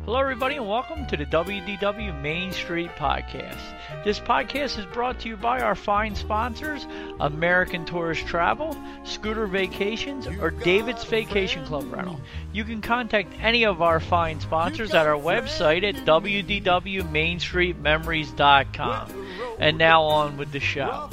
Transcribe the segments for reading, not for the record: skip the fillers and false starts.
Hello, everybody, and welcome to the WDW Main Street Podcast. This podcast is brought to you by our fine sponsors, American Tourist Travel, Scooter Vacations, or David's Vacation Club Rental. You can contact any of our fine sponsors at our website at www.mainstreetmemories.com. And now on with the show.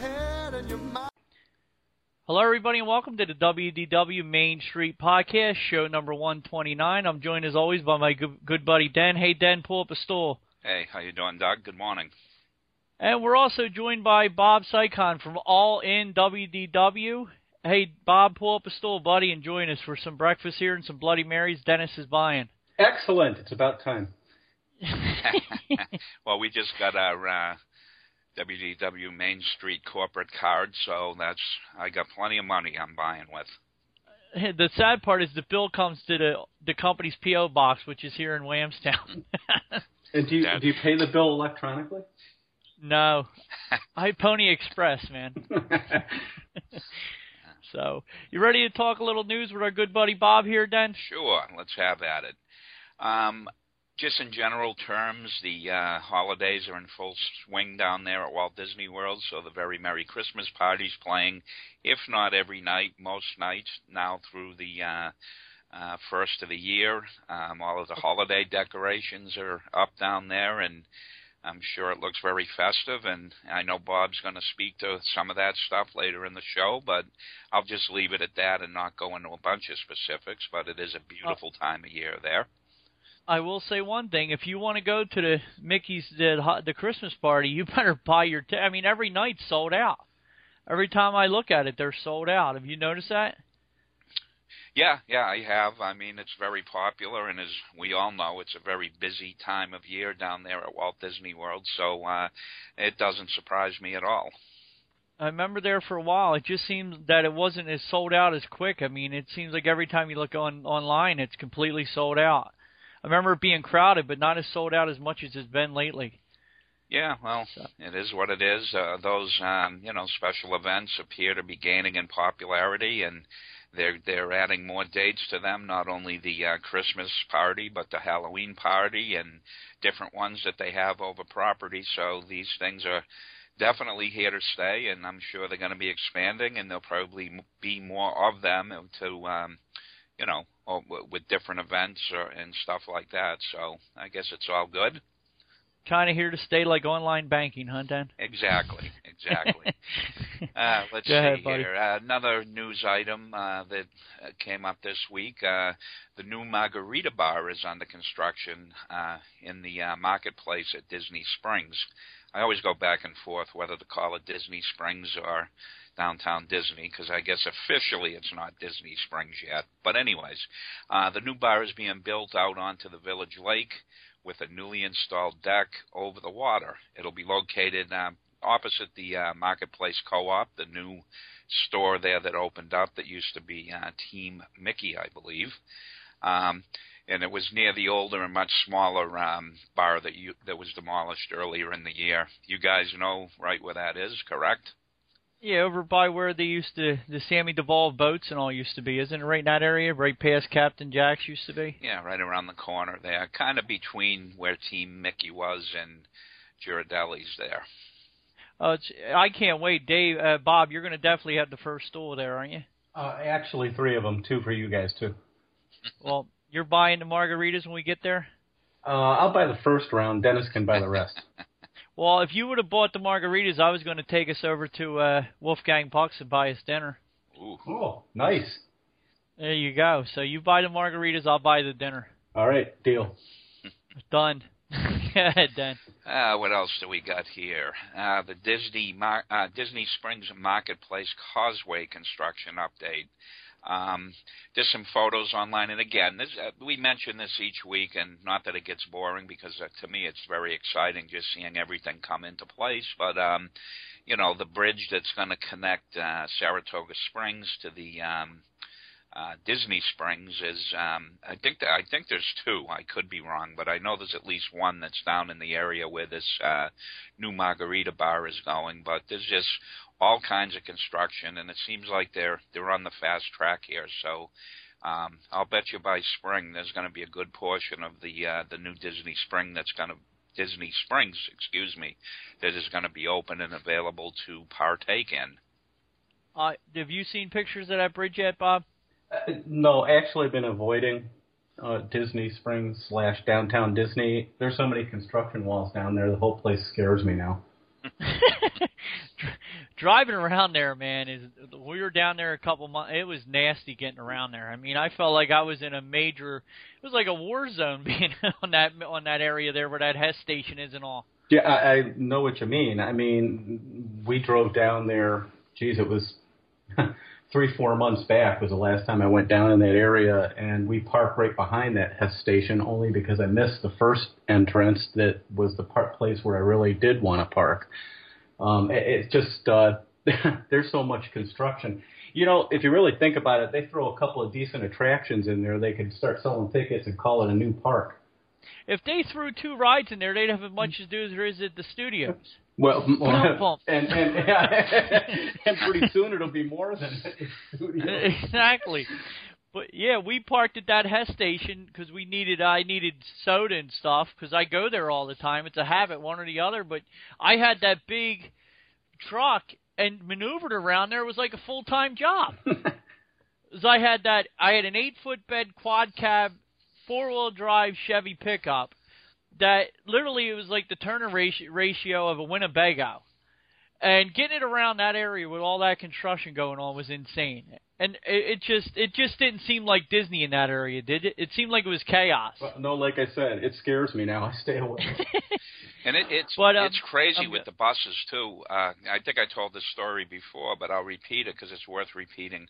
Hello, everybody, and welcome to the WDW Main Street Podcast, show number 129. I'm joined, as always, by my good buddy, Den. Hey, Den, pull up a stool. Hey, how you doing, Doug? Good morning. And we're also joined by Bob Sycon from All In WDW. Hey, Bob, pull up a stool, buddy, and join us for some breakfast here and some Bloody Marys Dennis is buying. Excellent. It's about time. Well, we just got our WDW Main Street corporate card, so I got plenty of money I'm buying with. The sad part is the bill comes to the company's P.O. box, which is here in Whamstown. And do you pay the bill electronically? No. I Pony Express, man. So, you ready to talk a little news with our good buddy Bob here, Den? Sure, let's have at it. Just in general terms, the holidays are in full swing down there at Walt Disney World, so the very Merry Christmas party's playing, if not every night, most nights now through the first of the year. All of the holiday decorations are up down there, and I'm sure it looks very festive, and I know Bob's going to speak to some of that stuff later in the show, but I'll just leave it at that and not go into a bunch of specifics, but it is a beautiful time of year there. I will say one thing. If you want to go to the Mickey's the Christmas party, you better buy your I mean, every night's sold out. Every time I look at it, they're sold out. Have you noticed that? Yeah, I have. I mean, it's very popular, and as we all know, it's a very busy time of year down there at Walt Disney World, so it doesn't surprise me at all. I remember there for a while. It just seemed that it wasn't as sold out as quick. I mean, it seems like every time you look online, it's completely sold out. I remember it being crowded, but not as sold out as much as it's been lately. Yeah, well, it is what it is. Those special events appear to be gaining in popularity, and they're adding more dates to them. Not only the Christmas party, but the Halloween party and different ones that they have over property. So these things are definitely here to stay, and I'm sure they're going to be expanding, and there'll probably be more of them to with different events and stuff like that. So I guess it's all good. Kind of here to stay, like online banking, huh, Dan? Exactly. Let's ahead, see buddy. here. Another news item that came up this week. The new Margarita Bar is under construction in the marketplace at Disney Springs. I always go back and forth whether to call it Disney Springs or Downtown Disney, because I guess officially it's not Disney Springs yet. But anyways, the new bar is being built out onto the Village Lake with a newly installed deck over the water. It'll be located opposite the Marketplace Co-op, the new store there that opened up that used to be Team Mickey, I believe. And it was near the older and much smaller bar that was demolished earlier in the year. You guys know right where that is, correct? Yeah, over by where the Sammy Devolve boats and all used to be. Isn't it right in that area, right past Captain Jack's used to be? Yeah, right around the corner there, kind of between where Team Mickey was and Ghirardelli's there. I can't wait. Dave, Bob, you're going to definitely have the first stool there, aren't you? Actually, 3 of them, 2 for you guys, too. Well, you're buying the margaritas when we get there? I'll buy the first round. Dennis can buy the rest. Well, if you would have bought the margaritas, I was going to take us over to Wolfgang Puck's and buy us dinner. Ooh. Oh, nice. There you go. So you buy the margaritas, I'll buy the dinner. All right, deal. Done. Go ahead, Dan. What else do we got here? The Disney Springs Marketplace Causeway construction update. There's some photos online, and again, we mention this each week, and not that it gets boring, because to me it's very exciting just seeing everything come into place, but the bridge that's going to connect Saratoga Springs to the Disney Springs is, I think there's 2. I could be wrong, but I know there's at least one that's down in the area where this new Margarita Bar is going, but there's just all kinds of construction, and it seems like they're on the fast track here. So I'll bet you by spring there's going to be a good portion of the new Disney Springs, that is going to be open and available to partake in. Have you seen pictures of that bridge yet, Bob? No, actually been avoiding Disney Springs / downtown Disney. There's so many construction walls down there, the whole place scares me now. Driving around there, man, we were down there a couple months. It was nasty getting around there. I mean, I felt like I was in it was like a war zone being on that area there where that Hess station is and all. Yeah, I know what you mean. I mean, we drove down there, it was 3-4 months back was the last time I went down in that area, and we parked right behind that Hess station only because I missed the first entrance that was the place where I really did want to park. It's just, there's so much construction. You know, if you really think about it, they throw a couple of decent attractions in there, they could start selling tickets and call it a new park. If they threw 2 rides in there, they'd have as much to do as there is at the studios. Well, and pretty soon it'll be more than the studio. Exactly. But yeah, we parked at that Hess station because I needed soda and stuff because I go there all the time. It's a habit, one or the other. But I had that big truck and maneuvered around there. It was like a full-time job. I had an 8-foot bed quad cab 4-wheel drive Chevy pickup that literally it was like the Turner ratio of a Winnebago. And getting it around that area with all that construction going on was insane. And it just didn't seem like Disney in that area, did it? It seemed like it was chaos. Well, no, like I said, it scares me now. I stay away. And it's crazy with the buses, too. I think I told this story before, but I'll repeat it because it's worth repeating.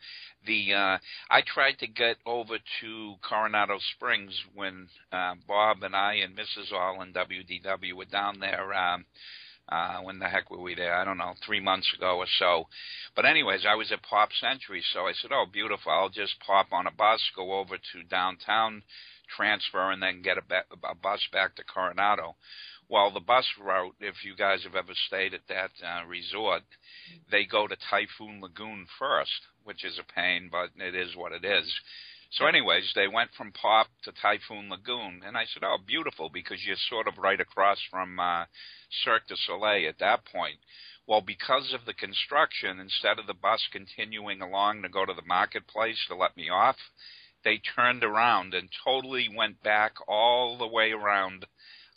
I tried to get over to Coronado Springs when Bob and I and Mrs. All and WDW were down there. When the heck were we there? I don't know, 3 months ago or so. But anyways, I was at Pop Century, so I said, oh, beautiful. I'll just pop on a bus, go over to downtown, transfer, and then get a bus back to Coronado. Well, the bus route, if you guys have ever stayed at that resort, they go to Typhoon Lagoon first, which is a pain, but it is what it is. So anyways, they went from Pop to Typhoon Lagoon, and I said, oh, beautiful, because you're sort of right across from Cirque du Soleil at that point. Well, because of the construction, instead of the bus continuing along to go to the marketplace to let me off, they turned around and totally went back all the way around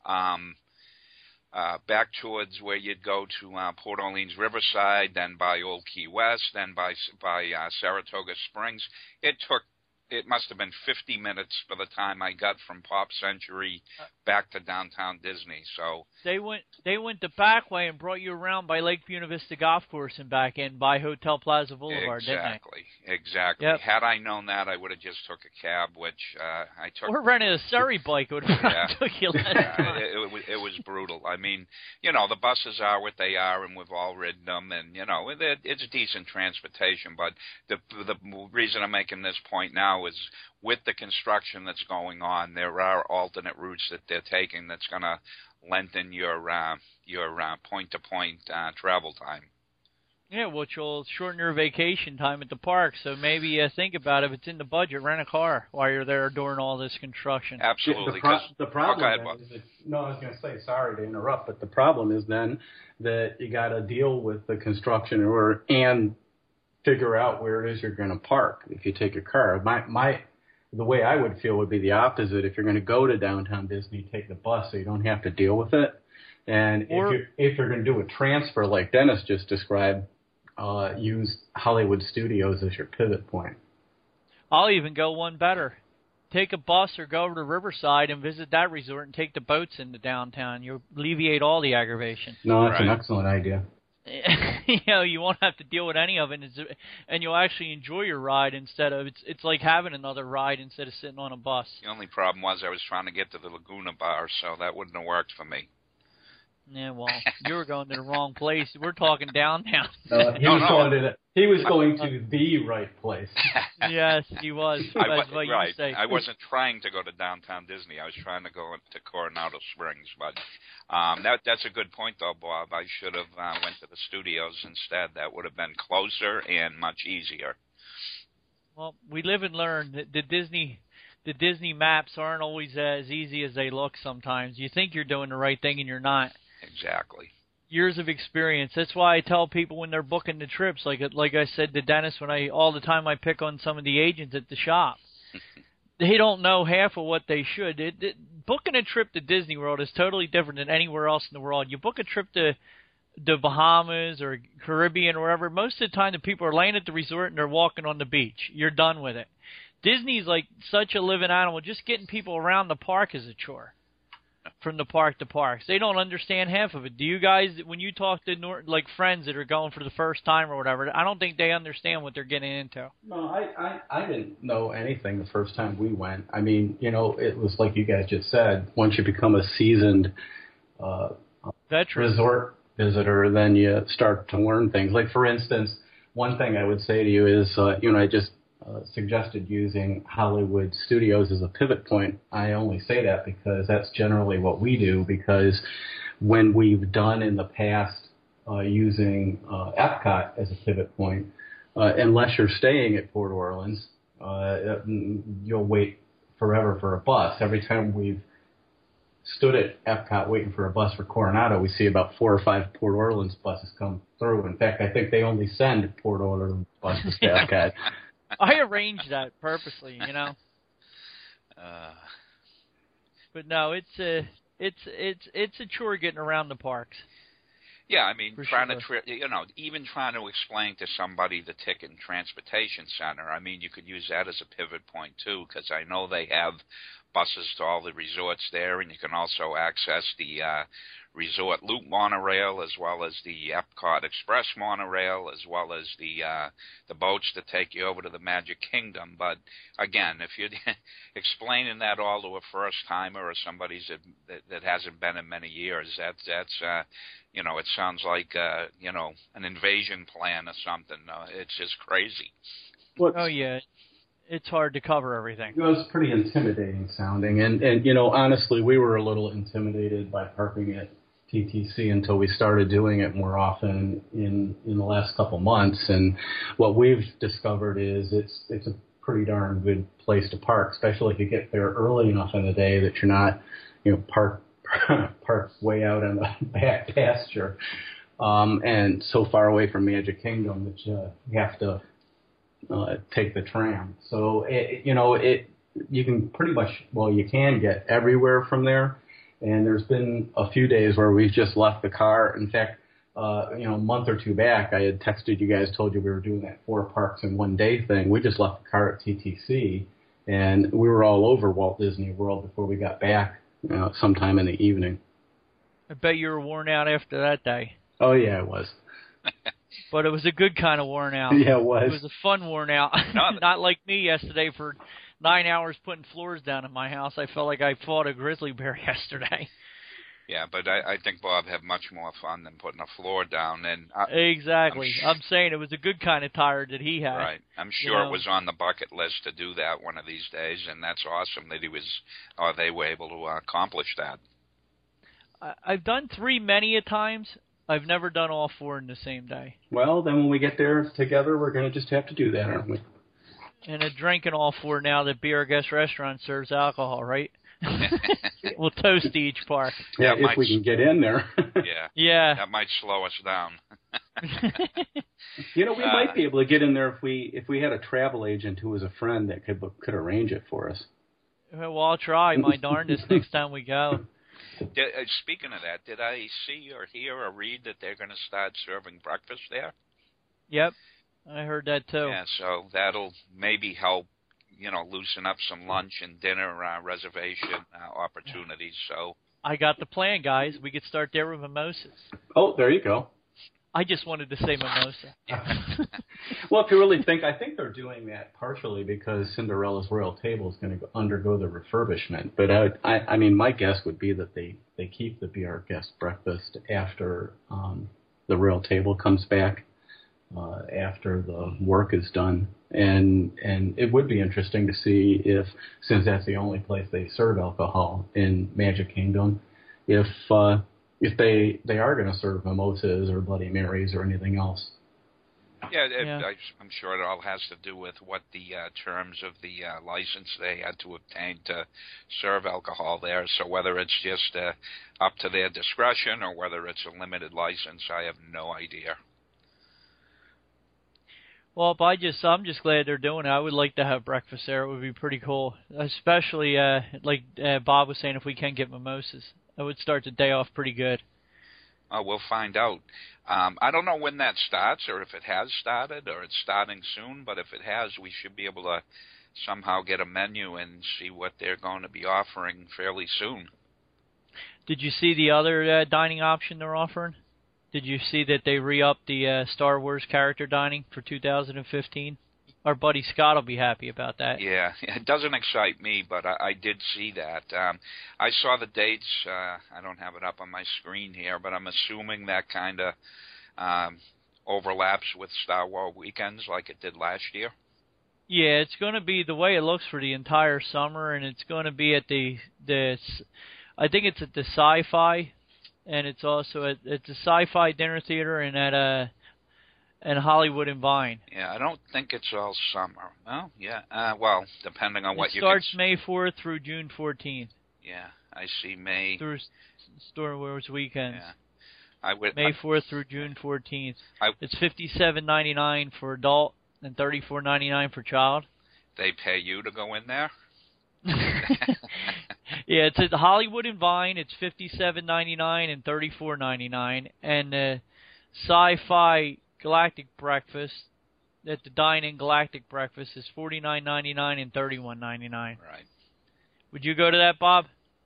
back towards where you'd go to Port Orleans Riverside, then by Old Key West, then by Saratoga Springs. It must have been 50 minutes by the time I got from Pop Century back to downtown Disney. So they went the back way and brought you around by Lake Buena Vista Golf Course and back in by Hotel Plaza Boulevard, didn't they? Exactly. Yep. Had I known that, I would have just took a cab, which I took. Or rented a Surrey bike. Would have took you less time. It was brutal. I mean, you know, the buses are what they are, and we've all ridden them, and you know, it's decent transportation. But the reason I'm making this point now is with the construction that's going on, there are alternate routes that they're taking that's going to lengthen your point-to-point travel time. Yeah, which will shorten your vacation time at the park. So maybe think about it. If it's in the budget, rent a car while you're there during all this construction. Absolutely. The problem is I was going to say, sorry to interrupt, but the problem is then that you got to deal with the construction and figure out where it is you're going to park if you take a car. The way I would feel would be the opposite. If you're going to go to downtown Disney, take the bus so you don't have to deal with it. And if you're going to do a transfer like Dennis just described, use Hollywood Studios as your pivot point. I'll even go one better. Take a bus or go over to Riverside and visit that resort and take the boats into downtown. You'll alleviate all the aggravation. No, that's an excellent idea. You know, you won't have to deal with any of it, and you'll actually enjoy your ride instead of it's like having another ride instead of sitting on a bus. The only problem was I was trying to get to the Laguna Bar, so that wouldn't have worked for me. Yeah, well, you were going to the wrong place. We're talking downtown. He was going to the right place. Yes, he was. I wasn't trying to go to downtown Disney. I was trying to go to Coronado Springs. But that's a good point, though, Bob. I should have went to the studios instead. That would have been closer and much easier. Well, we live and learn. The Disney maps aren't always as easy as they look sometimes. You think you're doing the right thing and you're not. Exactly. Years of experience. That's why I tell people when they're booking the trips, like I said to Dennis, all the time I pick on some of the agents at the shop. They don't know half of what they should. Booking a trip to Disney World is totally different than anywhere else in the world. You book a trip to the Bahamas or Caribbean or wherever, most of the time the people are laying at the resort and they're walking on the beach. You're done with it. Disney's like such a living animal. Just getting people around the park is a chore. From the park to parks, they don't understand half of it. Do you guys, when you talk to friends that are going for the first time or whatever, I don't think they understand what they're getting into. No, I didn't know anything the first time we went. I mean, it was like you guys just said. Once you become a seasoned resort visitor, then you start to learn things. Like, for instance, one thing I would say to you is, I just suggested using Hollywood Studios as a pivot point. I only say that because that's generally what we do, because when we've done in the past using Epcot as a pivot point, unless you're staying at Port Orleans, you'll wait forever for a bus. Every time we've stood at Epcot waiting for a bus for Coronado, we see about 4 or 5 Port Orleans buses come through. In fact, I think they only send Port Orleans buses to Epcot. I arranged that purposely, But no, it's a chore getting around the parks. Yeah, I mean, sure. Even trying to explain to somebody the ticket and transportation center. I mean, you could use that as a pivot point too, because I know they have buses to all the resorts there, and you can also access the Resort Loop monorail, as well as the Epcot Express monorail, as well as the boats that take you over to the Magic Kingdom. But again, if you're explaining that all to a first timer or somebody that hasn't been in many years, that's it sounds like an invasion plan or something. It's just crazy. Oh yeah. It's hard to cover everything. It was pretty intimidating sounding, and honestly, we were a little intimidated by parking at TTC until we started doing it more often in the last couple months. And what we've discovered is it's a pretty darn good place to park, especially if you get there early enough in the day that you're not parked way out in the back pasture and so far away from Magic Kingdom that you have to take the tram. So you can pretty much, you can get everywhere from there. And there's been a few days where we've just left the car. In fact, a month or two back, I had texted you guys, told you we were doing that 4 parks in one day thing. We just left the car at TTC, and we were all over Walt Disney World before we got back sometime in the evening. I bet you were worn out after that day. Oh, yeah, it was. But it was a good kind of worn out. Yeah, it was. It was a fun worn out. Not like me yesterday for 9 hours putting floors down in my house. I felt like I fought a grizzly bear yesterday. Yeah, but I think Bob had much more fun than putting a floor down. And exactly. I'm saying it was a good kind of tired that he had. Right. I'm sure it was on the bucket list to do that one of these days, and that's awesome that they were able to accomplish that. I've done 3 many a times. I've never done all 4 in the same day. Well, then when we get there together, we're going to just have to do that, aren't we? And a drinking all 4 now that Be Our Guest Restaurant serves alcohol, right? We'll toast to each park. Yeah, if we can get in there. Yeah. That might slow us down. We might be able to get in there if we had a travel agent who was a friend that could arrange it for us. Well, I'll try my darndest next time we go. Speaking of that, did I see or hear or read that they're going to start serving breakfast there? Yep, I heard that too. Yeah, so that'll maybe help, loosen up some lunch and dinner reservation opportunities. So I got the plan, guys. We could start there with mimosas. Oh, there you go. I just wanted to say mimosa. Well, if you really think, I think they're doing that partially because Cinderella's Royal Table is going to undergo the refurbishment. But I mean, my guess would be that they keep the Be Our Guest breakfast after the Royal Table comes back, after the work is done. And it would be interesting to see if, since that's the only place they serve alcohol in Magic Kingdom, if they are going to serve mimosas or Bloody Marys or anything else. Yeah, Yeah. I'm sure it all has to do with what the terms of the license they had to obtain to serve alcohol there. So whether it's just up to their discretion or whether it's a limited license, I have no idea. Well, I'm just glad they're doing it. I would like to have breakfast there. It would be pretty cool, especially like Bob was saying, if we can get mimosas, that would start the day off pretty good. We'll find out. I don't know when that starts or if it has started or it's starting soon, but if it has, we should be able to somehow get a menu and see what they're going to be offering fairly soon. Did you see the other dining option they're offering? Did you see that they re-upped the Star Wars character dining for 2015? Our buddy Scott will be happy about that. Yeah, it doesn't excite me, but I did see that. I saw the dates. I don't have it up on my screen here, but I'm assuming that kind of overlaps with Star Wars weekends like it did last year. Yeah, it's going to be the way it looks for the entire summer, and it's going to be at the I think it's at the Sci-Fi, and it's also at the Sci-Fi Dinner Theater and at Hollywood and Vine. Yeah, I don't think it's all summer. Well, yeah. Well, depending on what it starts May 4th through June 14th. Yeah, I see May. Through Star Wars weekends. Yeah. May 4th through June 14th. It's $57.99 for adult and $34.99 for child. They pay you to go in there? Yeah, it's at the Hollywood and Vine. It's $57.99 and $34.99, and the Sci-Fi Galactic Breakfast at the Dine-In Galactic Breakfast is $49.99 and $31.99. Right. Would you go to that, Bob?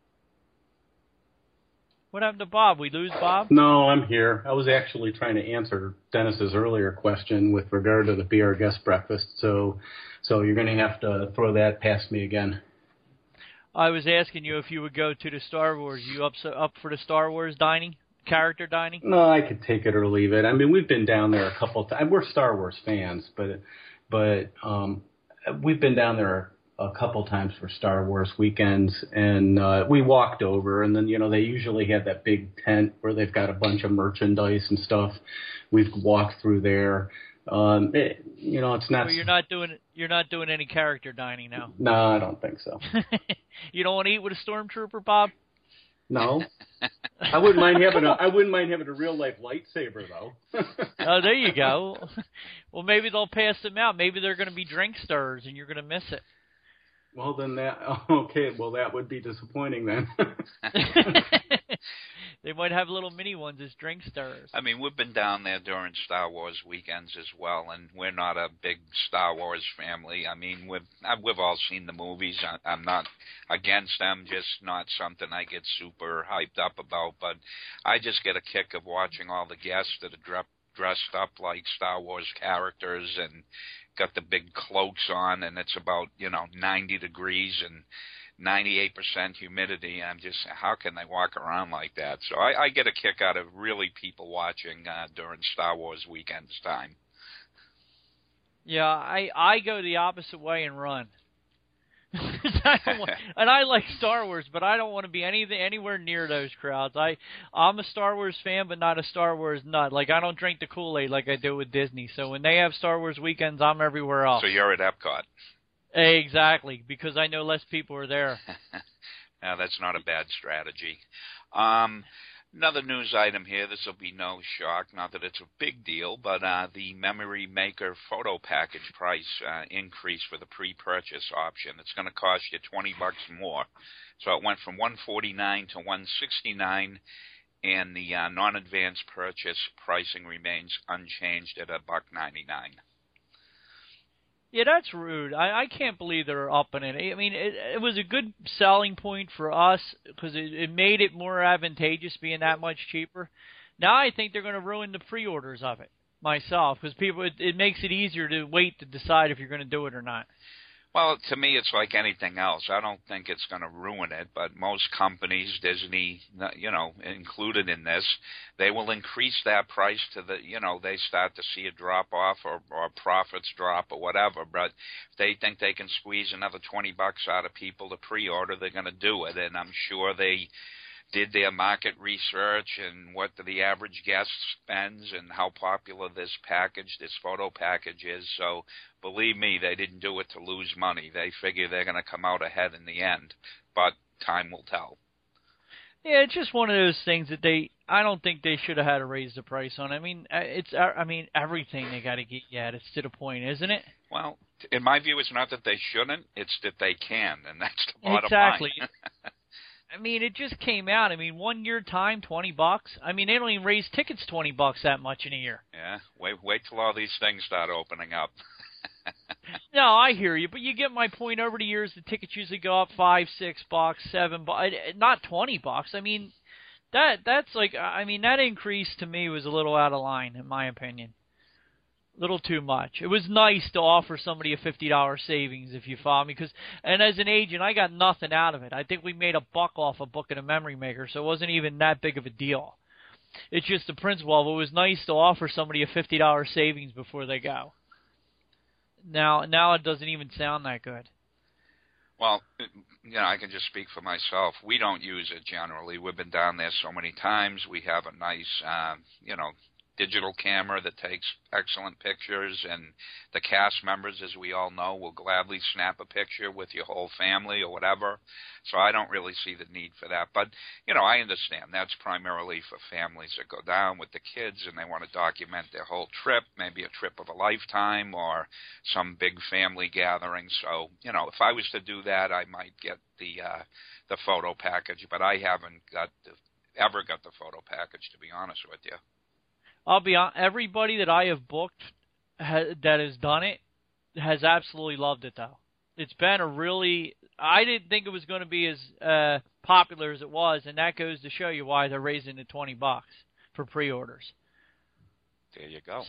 What happened to Bob? We lose Bob? No, I'm here. I was actually trying to answer Dennis's earlier question with regard to the Be Our Guest breakfast, so you're going to have to throw that past me again. I was asking you if you would go to the Star Wars. You up for the Star Wars dining? Character dining? No, I could take it or leave it. I mean, we've been down there a couple times. We're Star Wars fans, but we've been down there a couple times for Star Wars weekends, and we walked over, and then they usually have that big tent where they've got a bunch of merchandise and stuff. We've walked through there. It's not. So you're not doing any character dining now. No, I don't think so. You don't want to eat with a stormtrooper, Bob? No, I wouldn't mind having a real life lightsaber though. Oh, there you go. Well, maybe they'll pass them out. Maybe they're going to be drink stirrers, and you're going to miss it. Well, then that would be disappointing then. They might have little mini ones as drink stirrers. I mean, we've been down there during Star Wars weekends as well, and we're not a big Star Wars family. I mean, we've all seen the movies. I'm not against them, just not something I get super hyped up about. But I just get a kick of watching all the guests that are dressed up like Star Wars characters and got the big cloaks on, and it's about 90 degrees and 98% humidity. I'm just, how can they walk around like that? So I get a kick out of really people watching during Star Wars weekends time. Yeah, I go the opposite way and run. And I like Star Wars, but I don't want to be anywhere near those crowds. I'm a Star Wars fan, but not a Star Wars nut. Like, I don't drink the Kool-Aid like I do with Disney. So when they have Star Wars weekends, I'm everywhere else. So you're at Epcot. Exactly, because I know less people are there. Now, that's not a bad strategy. Another news item here, this will be no shock, not that it's a big deal, but the Memory Maker photo package price increased for the pre-purchase option. It's going to cost you $20 more. So it went from $149 to $169, and the non-advanced purchase pricing remains unchanged at $1.99. Yeah, that's rude. I can't believe they're upping it. I mean, it was a good selling point for us because it made it more advantageous being that much cheaper. Now I think they're going to ruin the pre-orders of it myself because it makes it easier to wait to decide if you're going to do it or not. Well, to me, it's like anything else. I don't think it's going to ruin it, but most companies, Disney, included in this, they will increase that price to they start to see a drop-off or profits drop or whatever, but if they think they can squeeze another $20 out of people to pre-order, they're going to do it, and I'm sure they did their market research and what the average guest spends and how popular this photo package is. So believe me, they didn't do it to lose money. They figure they're going to come out ahead in the end, but time will tell. Yeah, it's just one of those things that I don't think they should have had to raise the price on. I mean, everything they got to get you at. It's to the point, isn't it? Well, in my view, it's not that they shouldn't, it's that they can, and that's the bottom exactly. line. I mean, it just came out. I mean, 1 year time, $20. I mean, they don't even raise tickets $20 that much in a year. Yeah, wait till all these things start opening up. No, I hear you, but you get my point. Over the years, the tickets usually go up $5, $6, $7, not $20. I mean, that's like, I mean, that increase to me was a little out of line, in my opinion. A little too much. It was nice to offer somebody a $50 savings, if you follow me, and as an agent, I got nothing out of it. I think we made $1 off of booking a memory maker, so it wasn't even that big of a deal. It's just the principle of it was nice to offer somebody a $50 savings before they go. Now it doesn't even sound that good. Well, I can just speak for myself. We don't use it generally. We've been down there so many times. We have a nice, digital camera that takes excellent pictures, and the cast members, as we all know, will gladly snap a picture with your whole family or whatever. So I don't really see the need for that. But, I understand that's primarily for families that go down with the kids and they want to document their whole trip, maybe a trip of a lifetime or some big family gathering. So, if I was to do that, I might get the photo package, but I haven't ever got the photo package, to be honest with you. I'll be honest, everybody that I have booked that has done it has absolutely loved it, though. It's been I didn't think it was going to be as popular as it was, and that goes to show you why they're raising it $20 for pre-orders. There you go.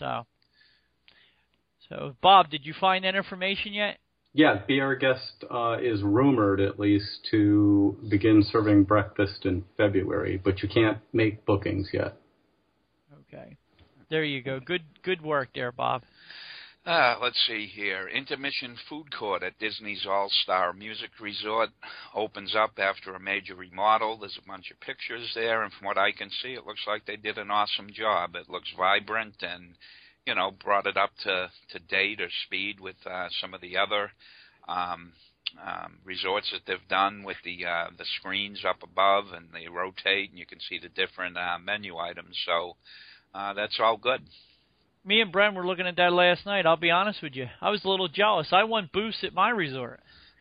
So, Bob, did you find that information yet? Yeah, Be Our Guest is rumored, at least, to begin serving breakfast in February, but you can't make bookings yet. Okay. There you go. Good work there, Bob. Let's see here. Intermission Food Court at Disney's All-Star Music Resort opens up after a major remodel. There's a bunch of pictures there, and from what I can see, it looks like they did an awesome job. It looks vibrant and, brought it up to date or speed with some of the other resorts that they've done with the screens up above, and they rotate, and you can see the different menu items. So that's all good. Me and Brent were looking at that last night. I'll be honest with you. I was a little jealous. I want booths at my resort.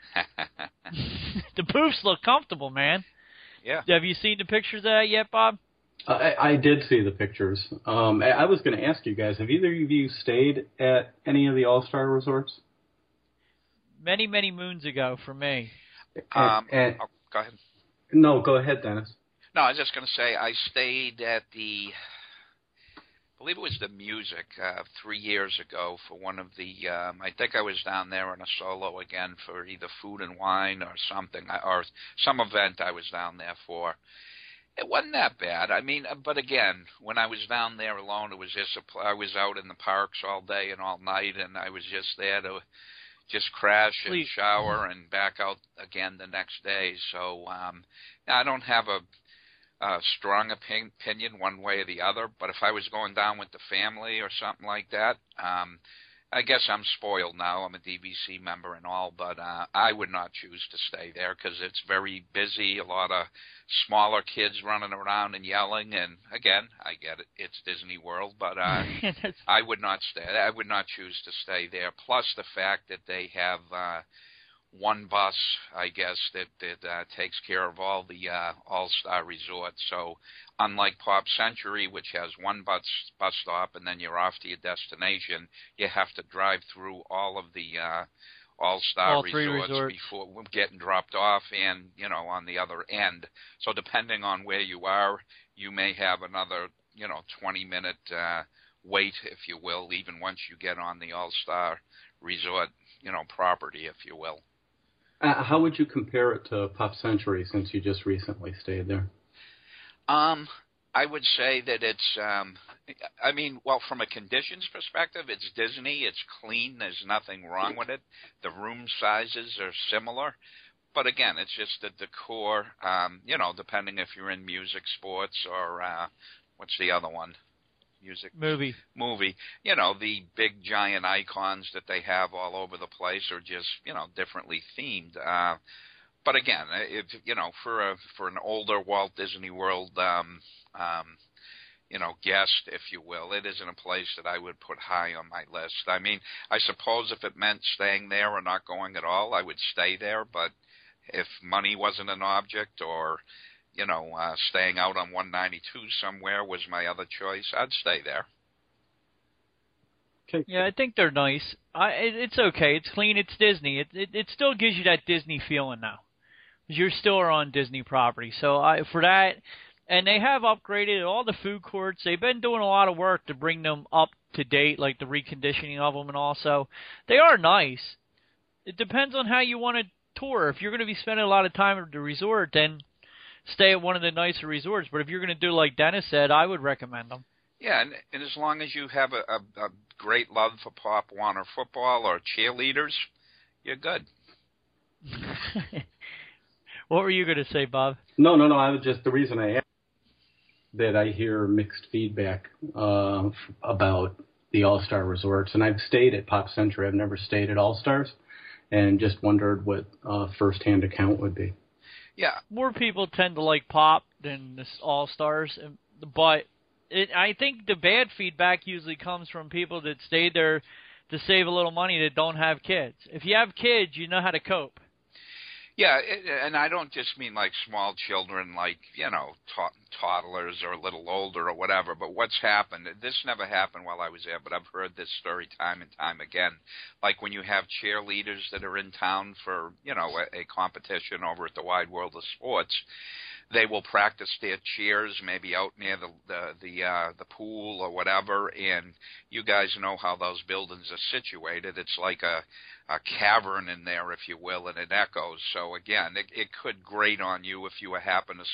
The booths look comfortable, man. Yeah. Have you seen the pictures of that yet, Bob? I did see the pictures. I was going to ask you guys, have either of you stayed at any of the All-Star resorts? Many, many moons ago for me. Go ahead. No, go ahead, Dennis. No, I was just going to say I stayed at I believe it was the Music 3 years ago for one of the, I think I was down there on a solo again for either food and wine or something, or some event I was down there for. It wasn't that bad. I mean, but again, when I was down there alone, it was just I was out in the parks all day and all night, and I was just there to just crash and shower and back out again the next day. So I don't have a strong opinion one way or the other, but if I was going down with the family or something like that, I guess I'm spoiled now. I'm a DVC member and all, but I would not choose to stay there because it's very busy, a lot of smaller kids running around and yelling, and again, I get it, it's Disney World, but I would not stay. I would not choose to stay there, plus the fact that they have one bus, I guess, that takes care of all the All-Star resorts. So unlike Pop Century, which has one bus stop and then you're off to your destination, you have to drive through all of the All-Star resorts before getting dropped off and, on the other end. So depending on where you are, you may have another, 20-minute wait, if you will, even once you get on the All-Star resort, property, if you will. How would you compare it to Pop Century since you just recently stayed there? I would say that it's, from a conditions perspective, it's Disney. It's clean. There's nothing wrong with it. The room sizes are similar. But again, it's just the decor, depending if you're in music, sports, or what's the other one? Music. Movie. The big giant icons that they have all over the place are just, differently themed. But again, if for an older Walt Disney World guest, if you will, it isn't a place that I would put high on my list. I mean, I suppose if it meant staying there or not going at all, I would stay there. But if money wasn't an object, or staying out on 192 somewhere was my other choice, I'd stay there. Okay. Yeah, I think they're nice. It's okay. It's clean. It's Disney. It still gives you that Disney feeling now. You still are on Disney property. So for that, and they have upgraded all the food courts. They've been doing a lot of work to bring them up to date, like the reconditioning of them, and also they are nice. It depends on how you want to tour. If you're going to be spending a lot of time at the resort, then stay at one of the nicer resorts. But if you're going to do like Dennis said, I would recommend them. Yeah, and as long as you have a great love for Pop Warner football or cheerleaders, you're good. What were you going to say, Bob? No. I was just, the reason I asked that I hear mixed feedback about the All-Star resorts, and I've stayed at Pop Century. I've never stayed at All-Stars, and just wondered what first-hand account would be. Yeah, more people tend to like Pop than the All-Stars, but I think the bad feedback usually comes from people that stay there to save a little money that don't have kids. If you have kids, you know how to cope. Yeah, and I don't just mean like small children, like, toddlers or a little older or whatever, but what's happened, this never happened while I was there, but I've heard this story time and time again, like when you have cheerleaders that are in town for, a competition over at the Wide World of Sports, they will practice their cheers maybe out near the pool or whatever, and you guys know how those buildings are situated. It's like a cavern in there, if you will, and it echoes. So again, it could grate on you if you were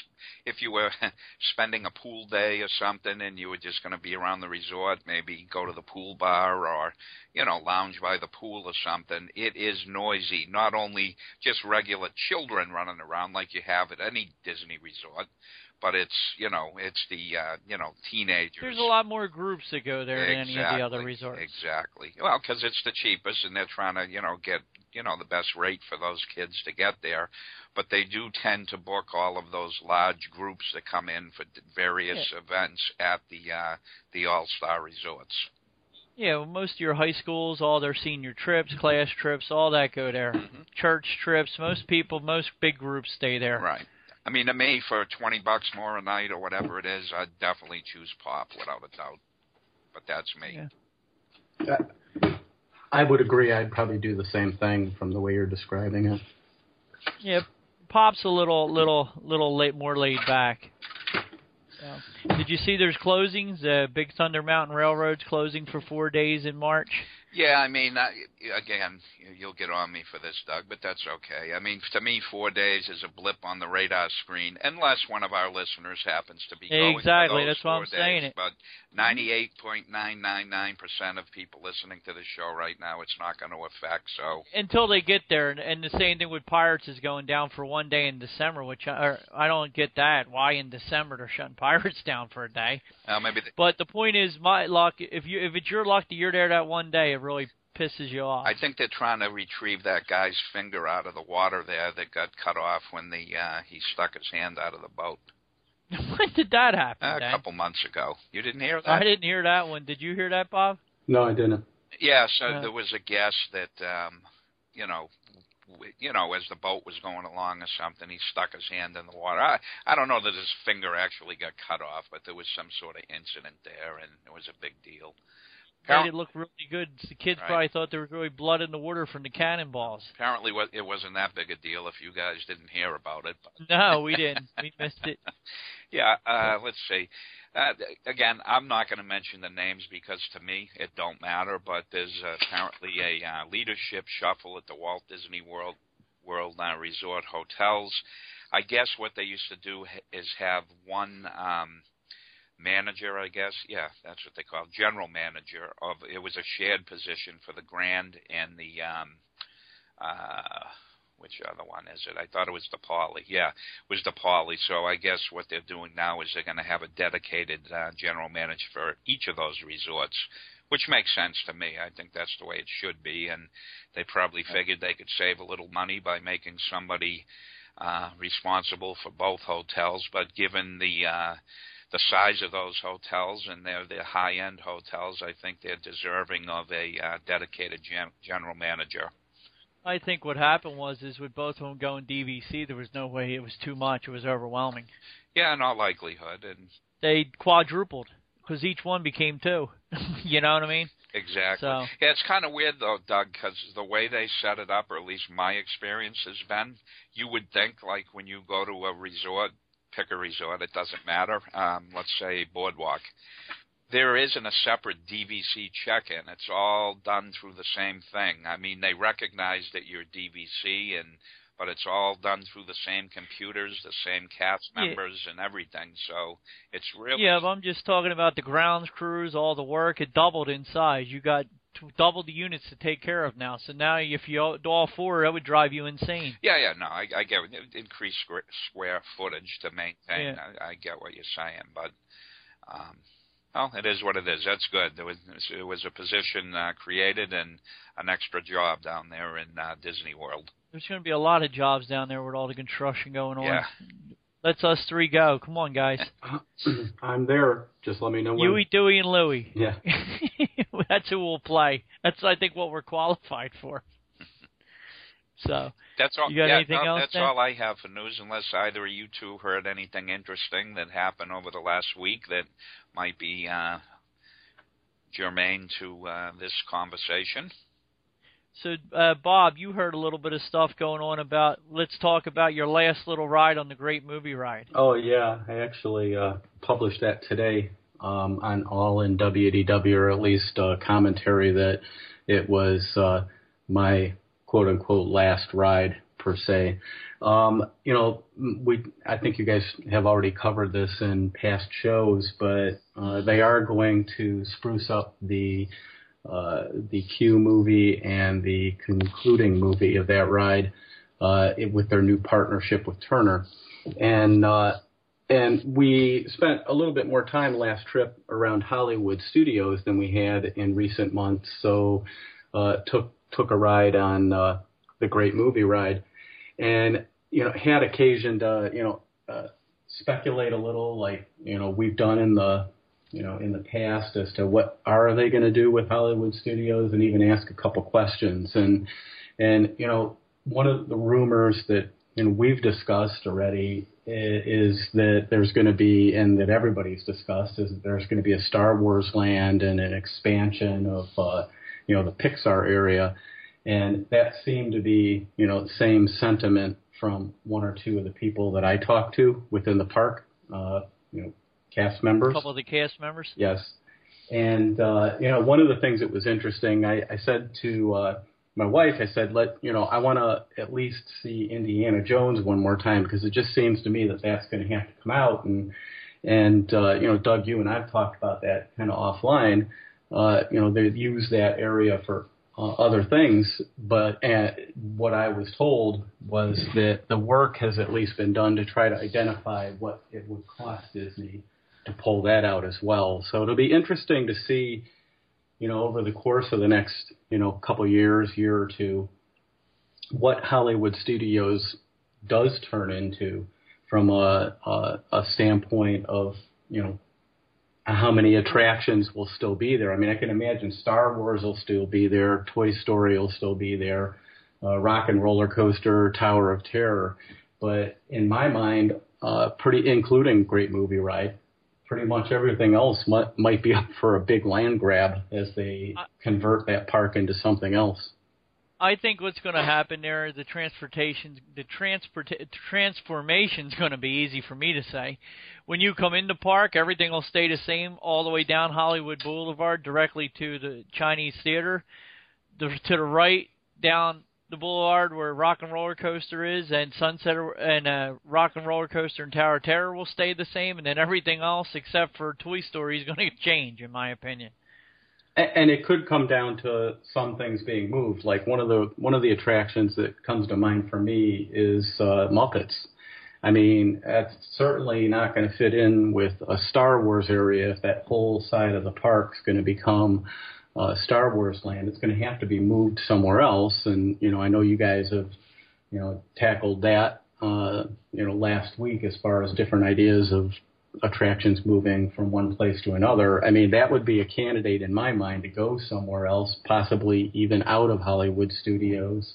spending a pool day or something, and you were just going to be around the resort, maybe go to the pool bar or lounge by the pool or something. It is noisy. Not only just regular children running around like you have at any Disney resort, but it's the teenagers. There's a lot more groups that go there than any of the other resorts. Exactly. Well, because it's the cheapest, and they're trying to get the best rate for those kids to get there. But they do tend to book all of those large groups that come in for various events at the All-Star resorts. Yeah, well, most of your high schools, all their senior trips, class trips, all that go there. Mm-hmm. Church trips, most big groups stay there. Right. I mean, to me, for $20 more a night or whatever it is, I'd definitely choose Pop without a doubt. But that's me. Yeah. I would agree. I'd probably do the same thing from the way you're describing it. Yeah, Pop's a little more laid back. So, did you see there's closings? Big Thunder Mountain Railroad's closing for 4 days in March. Yeah, I mean, again, you'll get on me for this, Doug, but that's okay. I mean, to me, 4 days is a blip on the radar screen, unless one of our listeners happens to be going exactly. for those That's what I'm saying. It. But 98.999% of people listening to the show right now, it's not going to affect. So until they get there, and the same thing with Pirates is going down for 1 day in December, which I don't get that. Why in December they're shutting Pirates down for a day? But the point is, my luck. If it's your luck that you're there that 1 day, it really pisses you off. I think they're trying to retrieve that guy's finger out of the water there that got cut off when he stuck his hand out of the boat. When did that happen? A couple months ago. You didn't hear that? I didn't hear that one. Did you hear that, Bob? No, I didn't. Yeah, so there was a guess that, as the boat was going along or something, he stuck his hand in the water. I don't know that his finger actually got cut off, but there was some sort of incident there, and it was a big deal. Made it look really good. The kids probably thought there was really blood in the water from the cannonballs. Apparently it wasn't that big a deal if you guys didn't hear about it. But. No, we didn't. We missed it. Yeah, let's see. Again, I'm not going to mention the names because to me it don't matter, but there's apparently a leadership shuffle at the Walt Disney World Resort hotels. I guess what they used to do is have one manager, I guess. Yeah, that's what they call it, general manager. It was a shared position for the Grand and the which other one is it? I thought it was the Poly. Yeah, it was the Poly. So I guess what they're doing now is they're going to have a dedicated general manager for each of those resorts, which makes sense to me. I think that's the way it should be, and they probably figured they could save a little money by making somebody responsible for both hotels. But given the size of those hotels, and they're high-end hotels, I think they're deserving of a dedicated general manager. I think what happened was with both of them going DVC, there was no way it was too much. It was overwhelming. Yeah, in all likelihood. And they quadrupled because each one became 2. You know what I mean? Exactly. So, yeah, it's kind of weird, though, Doug, because the way they set it up, or at least my experience has been, you would think, like, when you go to a resort, pick a resort, it doesn't matter, let's say Boardwalk, there isn't a separate DVC check-in. It's all done through the same thing. I mean, they recognize that you're DVC, but it's all done through the same computers, the same cast members, and everything. So it's really... Yeah, but I'm just talking about the grounds crews, all the work. It doubled in size. You got double the units to take care of now. So now if you do all 4, that would drive you insane. Yeah, no, I get it. Increased square footage to maintain. Yeah. I get what you're saying, but... well, it is what it is. That's good. There was a position created and an extra job down there in Disney World. There's going to be a lot of jobs down there with all the construction going on. Yeah. Let's us 3 go. Come on, guys. I'm there. Just let me know when. Huey, Dewey, and Louie. Yeah. That's who we'll play. That's, I think, what we're qualified for. So, that's all. You got anything else? That's all I have for news, unless either of you two heard anything interesting that happened over the last week that might be germane to this conversation. So, Bob, you heard a little bit of stuff going on about, let's talk about your last little ride on the Great Movie Ride. Oh, yeah. I actually published that today on All in WDW, or at least commentary that it was my quote-unquote last ride, per se. I think you guys have already covered this in past shows, but they are going to spruce up the Q movie and the concluding movie of that ride with their new partnership with Turner. And we spent a little bit more time last trip around Hollywood Studios than we had in recent months, so took a ride on the Great Movie Ride, and had occasion to speculate a little, like we've done in the past, as to what are they going to do with Hollywood Studios, and even ask a couple questions. And one of the rumors that we've discussed already is that there's going to be, and that everybody's discussed, is that there's going to be a Star Wars land and an expansion of the Pixar area. And that seemed to be, the same sentiment from one or two of the people that I talked to within the park, cast members. A couple of the cast members? Yes. And, one of the things that was interesting, I said to my wife, I said, I want to at least see Indiana Jones one more time, because it just seems to me that that's going to have to come out. And Doug, you and I've talked about that kind of offline. They use that area for other things, but what I was told was that the work has at least been done to try to identify what it would cost Disney to pull that out as well. So it'll be interesting to see, over the course of the next, couple years, year or two, what Hollywood Studios does turn into from a standpoint of, how many attractions will still be there. I mean, I can imagine Star Wars will still be there, Toy Story will still be there, Rock and Roller Coaster, Tower of Terror. But in my mind, including Great Movie Ride, pretty much everything else might be up for a big land grab as they convert that park into something else. I think what's going to happen there, the transformation's going to be easy for me to say. When you come into park, everything will stay the same all the way down Hollywood Boulevard directly to the Chinese Theater. To the right, down the boulevard where Rock and Roller Coaster is, and Sunset and Rock and Roller Coaster and Tower of Terror will stay the same, and then everything else except for Toy Story is going to change, in my opinion. And it could come down to some things being moved. Like one of the attractions that comes to mind for me is Muppets. I mean, that's certainly not going to fit in with a Star Wars area if that whole side of the park's going to become Star Wars land. It's going to have to be moved somewhere else. And, I know you guys have, tackled that, last week as far as different ideas of attractions moving from one place to another. I mean, that would be a candidate in my mind to go somewhere else, possibly even out of Hollywood Studios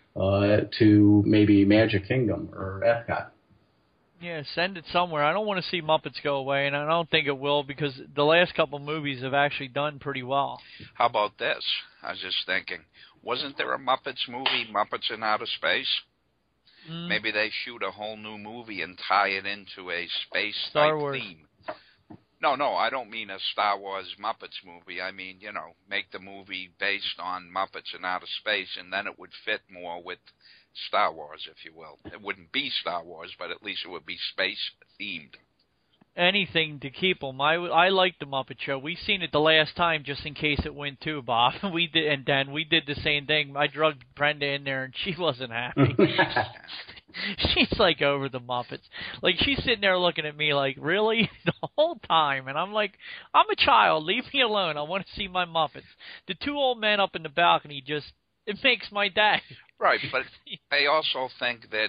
to maybe Magic Kingdom or Epcot. Yeah, send it somewhere. I don't want to see Muppets go away, and I don't think it will because the last couple movies have actually done pretty well. How about this? I was just thinking, wasn't there a Muppets movie, Muppets in Outer Space? Maybe they shoot a whole new movie and tie it into a space-type theme. No, I don't mean a Star Wars Muppets movie. I mean, make the movie based on Muppets in Outer Space, and then it would fit more with Star Wars, if you will. It wouldn't be Star Wars, but at least it would be space-themed. Anything to keep them. I like the Muppet Show. We seen it the last time just in case it went too, Bob. We did, and Dan, we did the same thing. I drugged Brenda in there, and she wasn't happy. She's like over the Muppets. Like she's sitting there looking at me like, really, the whole time, and I'm like, I'm a child. Leave me alone. I want to see my Muppets. The two old men up in the balcony it makes my day. Right, but I also think that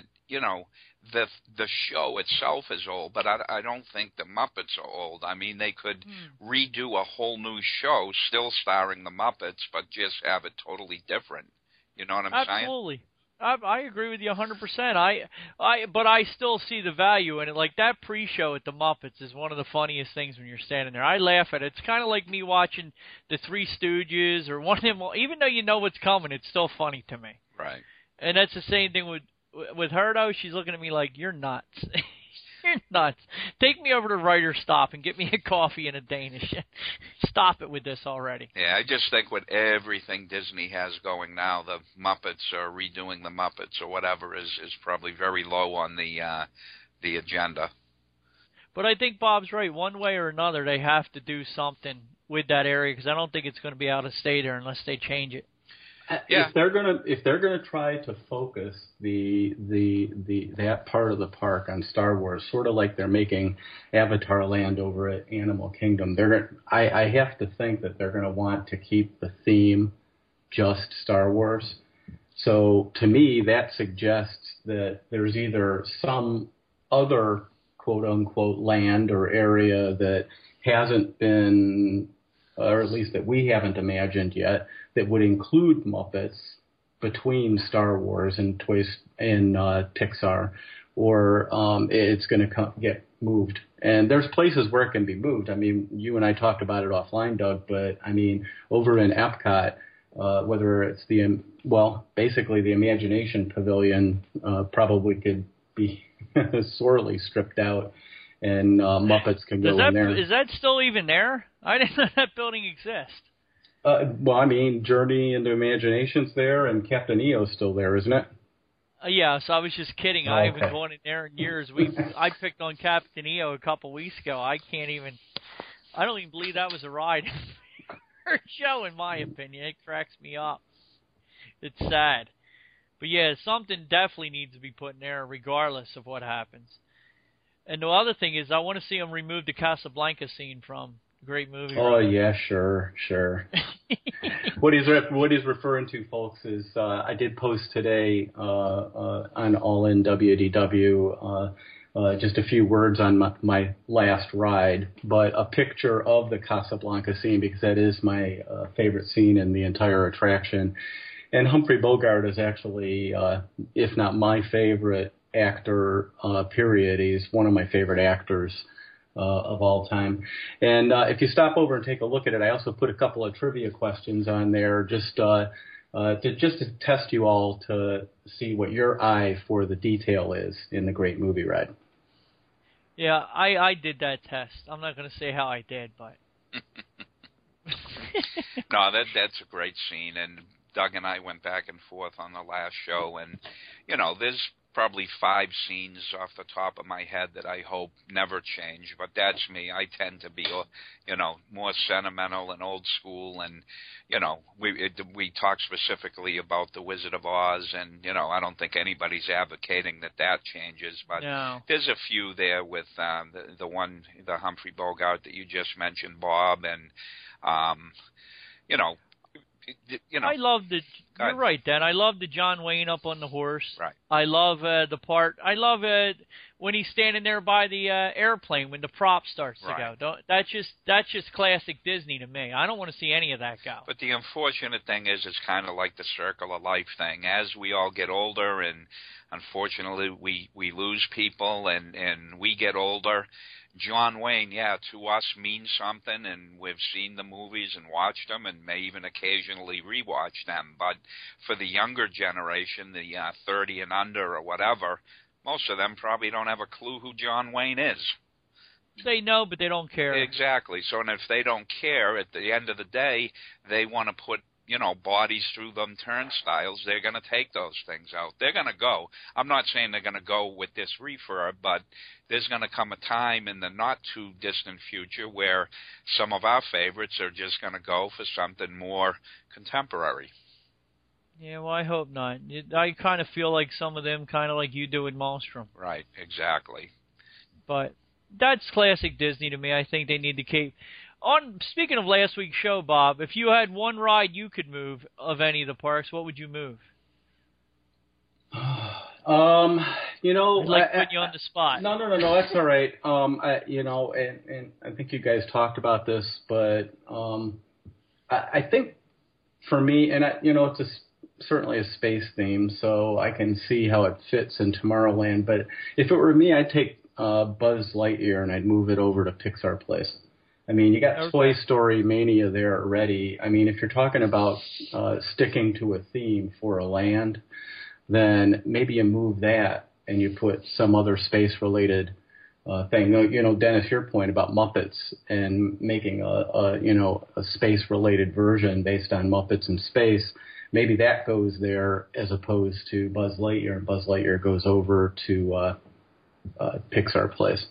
the show itself is old, but I don't think the Muppets are old. I mean, they could redo a whole new show, still starring the Muppets, but just have it totally different. You know what I'm saying? Absolutely. I agree with you 100%. But I still see the value in it. Like that pre-show at the Muppets is one of the funniest things when you're standing there. I laugh at it. It's kind of like me watching the Three Stooges or one of them. Even though you know what's coming, it's still funny to me. Right. And that's the same thing with her, though. She's looking at me like, you're nuts. You're nuts. Take me over to Writer's Stop and get me a coffee and a Danish. Stop it with this already. Yeah, I just think with everything Disney has going now, the Muppets or redoing the Muppets or whatever is probably very low on the agenda. But I think Bob's right. One way or another, they have to do something with that area because I don't think it's going to be out of state there unless they change it. Yeah. If they're gonna try to focus that part of the park on Star Wars, sort of like they're making Avatar Land over at Animal Kingdom, I have to think that they're gonna want to keep the theme just Star Wars. So to me, that suggests that there's either some other quote unquote land or area that hasn't been, or at least that we haven't imagined yet, that would include Muppets between Star Wars and Pixar, or it's going to get moved. And there's places where it can be moved. I mean, you and I talked about it offline, Doug, but I mean, over in Epcot, whether it's basically the Imagination Pavilion probably could be sorely stripped out, and Muppets can go in there. Is that still even there? I didn't know that building exists. Well, I mean, Journey into Imagination's there, and Captain EO's still there, isn't it? Yeah, so I was just kidding. I haven't gone in there in years. I picked on Captain EO a couple weeks ago. I don't even believe that was a ride or show, in my opinion. It cracks me up. It's sad. But yeah, something definitely needs to be put in there regardless of what happens. And the other thing is I want to see them remove the Casablanca scene from Great movie. Oh, right? Yeah, sure. What he's referring to, folks, is I did post today on All In WDW just a few words on my last ride, but a picture of the Casablanca scene because that is my favorite scene in the entire attraction. And Humphrey Bogart is actually, if not my favorite actor, period, he's one of my favorite actors of all time. And if you stop over and take a look at it, I also put a couple of trivia questions on there just to test you all to see what your eye for the detail is in the Great Movie Ride. Yeah, I did that test. I'm not going to say how I did, but... No, that's a great scene, and Doug and I went back and forth on the last show, and, there's probably 5 scenes off the top of my head that I hope never change. But that's me. I tend to be, more sentimental and old school. And, we talk specifically about The Wizard of Oz. And, I don't think anybody's advocating that changes. But no. There's a few there with the Humphrey Bogart that you just mentioned, Bob. And, I love the. You're right, Dan. I love the John Wayne up on the horse. Right. I love the part. I love when he's standing there by the airplane when the prop starts to go. That's just classic Disney to me. I don't want to see any of that go. But the unfortunate thing is, it's kind of like the circle of life thing. As we all get older, and unfortunately we lose people, and we get older. John Wayne, to us means something, and we've seen the movies and watched them and may even occasionally rewatch them. But for the younger generation, the 30 and under or whatever, most of them probably don't have a clue who John Wayne is. They know, but they don't care. Exactly. So, and if they don't care, at the end of the day, they want to put bodies through them turnstiles. They're going to take those things out. They're going to go. I'm not saying they're going to go with this refurb, but there's going to come a time in the not-too-distant future where some of our favorites are just going to go for something more contemporary. Yeah, well, I hope not. I kind of feel like some of them, kind of like you do with Maelstrom. Right, exactly. But that's classic Disney to me. I think they need to keep... Speaking of last week's show, Bob, if you had one ride you could move of any of the parks, what would you move? I'd like putting you on the spot. No, that's all right. And I think you guys talked about this, but I think for me, and it's certainly a space theme, so I can see how it fits in Tomorrowland. But if it were me, I'd take Buzz Lightyear and I'd move it over to Pixar Place. I mean, you got Toy Story Mania there already. I mean, if you're talking about sticking to a theme for a land, then maybe you move that and you put some other space-related thing. Dennis, your point about Muppets and making a space-related version based on Muppets in space, maybe that goes there as opposed to Buzz Lightyear, and Buzz Lightyear goes over to Pixar Place.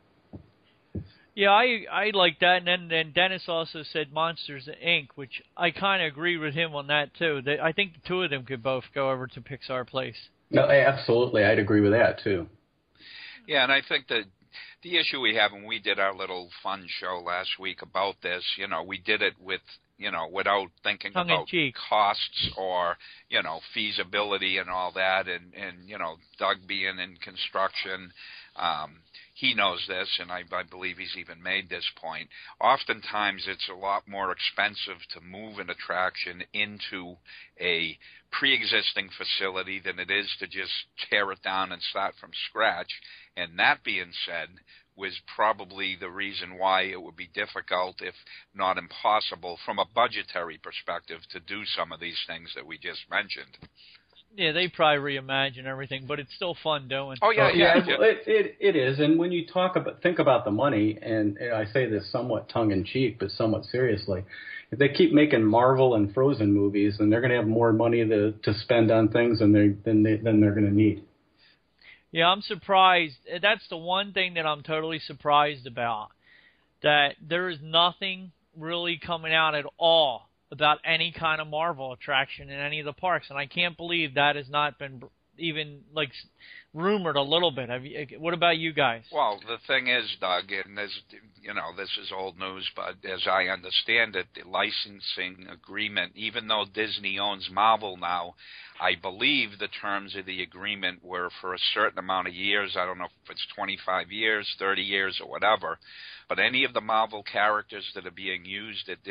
Yeah, I like that, and then Dennis also said Monsters, Inc., which I kind of agree with him on that, too. I think the two of them could both go over to Pixar Place. No, absolutely. I'd agree with that, too. Yeah, and I think that the issue we have, when we did our little fun show last week about this, we did it with, without thinking about costs or, feasibility and all that, and Doug being in construction, he knows this, and I believe he's even made this point. Oftentimes, it's a lot more expensive to move an attraction into a pre-existing facility than it is to just tear it down and start from scratch. And that being said, was probably the reason why it would be difficult, if not impossible, from a budgetary perspective, to do some of these things that we just mentioned. Yeah, they probably reimagine everything, but it's still fun doing. Oh yeah. It is. And when you think about the money, and I say this somewhat tongue in cheek, but somewhat seriously, if they keep making Marvel and Frozen movies, then they're going to have more money to spend on things than they're going to need. Yeah, I'm surprised. That's the one thing that I'm totally surprised about, that there is nothing really coming out at all about any kind of Marvel attraction in any of the parks, and I can't believe that has not been even rumored a little bit. What about you guys? Well, the thing is, Doug, and this is old news, but as I understand it, the licensing agreement, even though Disney owns Marvel now, I believe the terms of the agreement were for a certain amount of years. I don't know if it's 25 years, 30 years, or whatever. But any of the Marvel characters that are being used at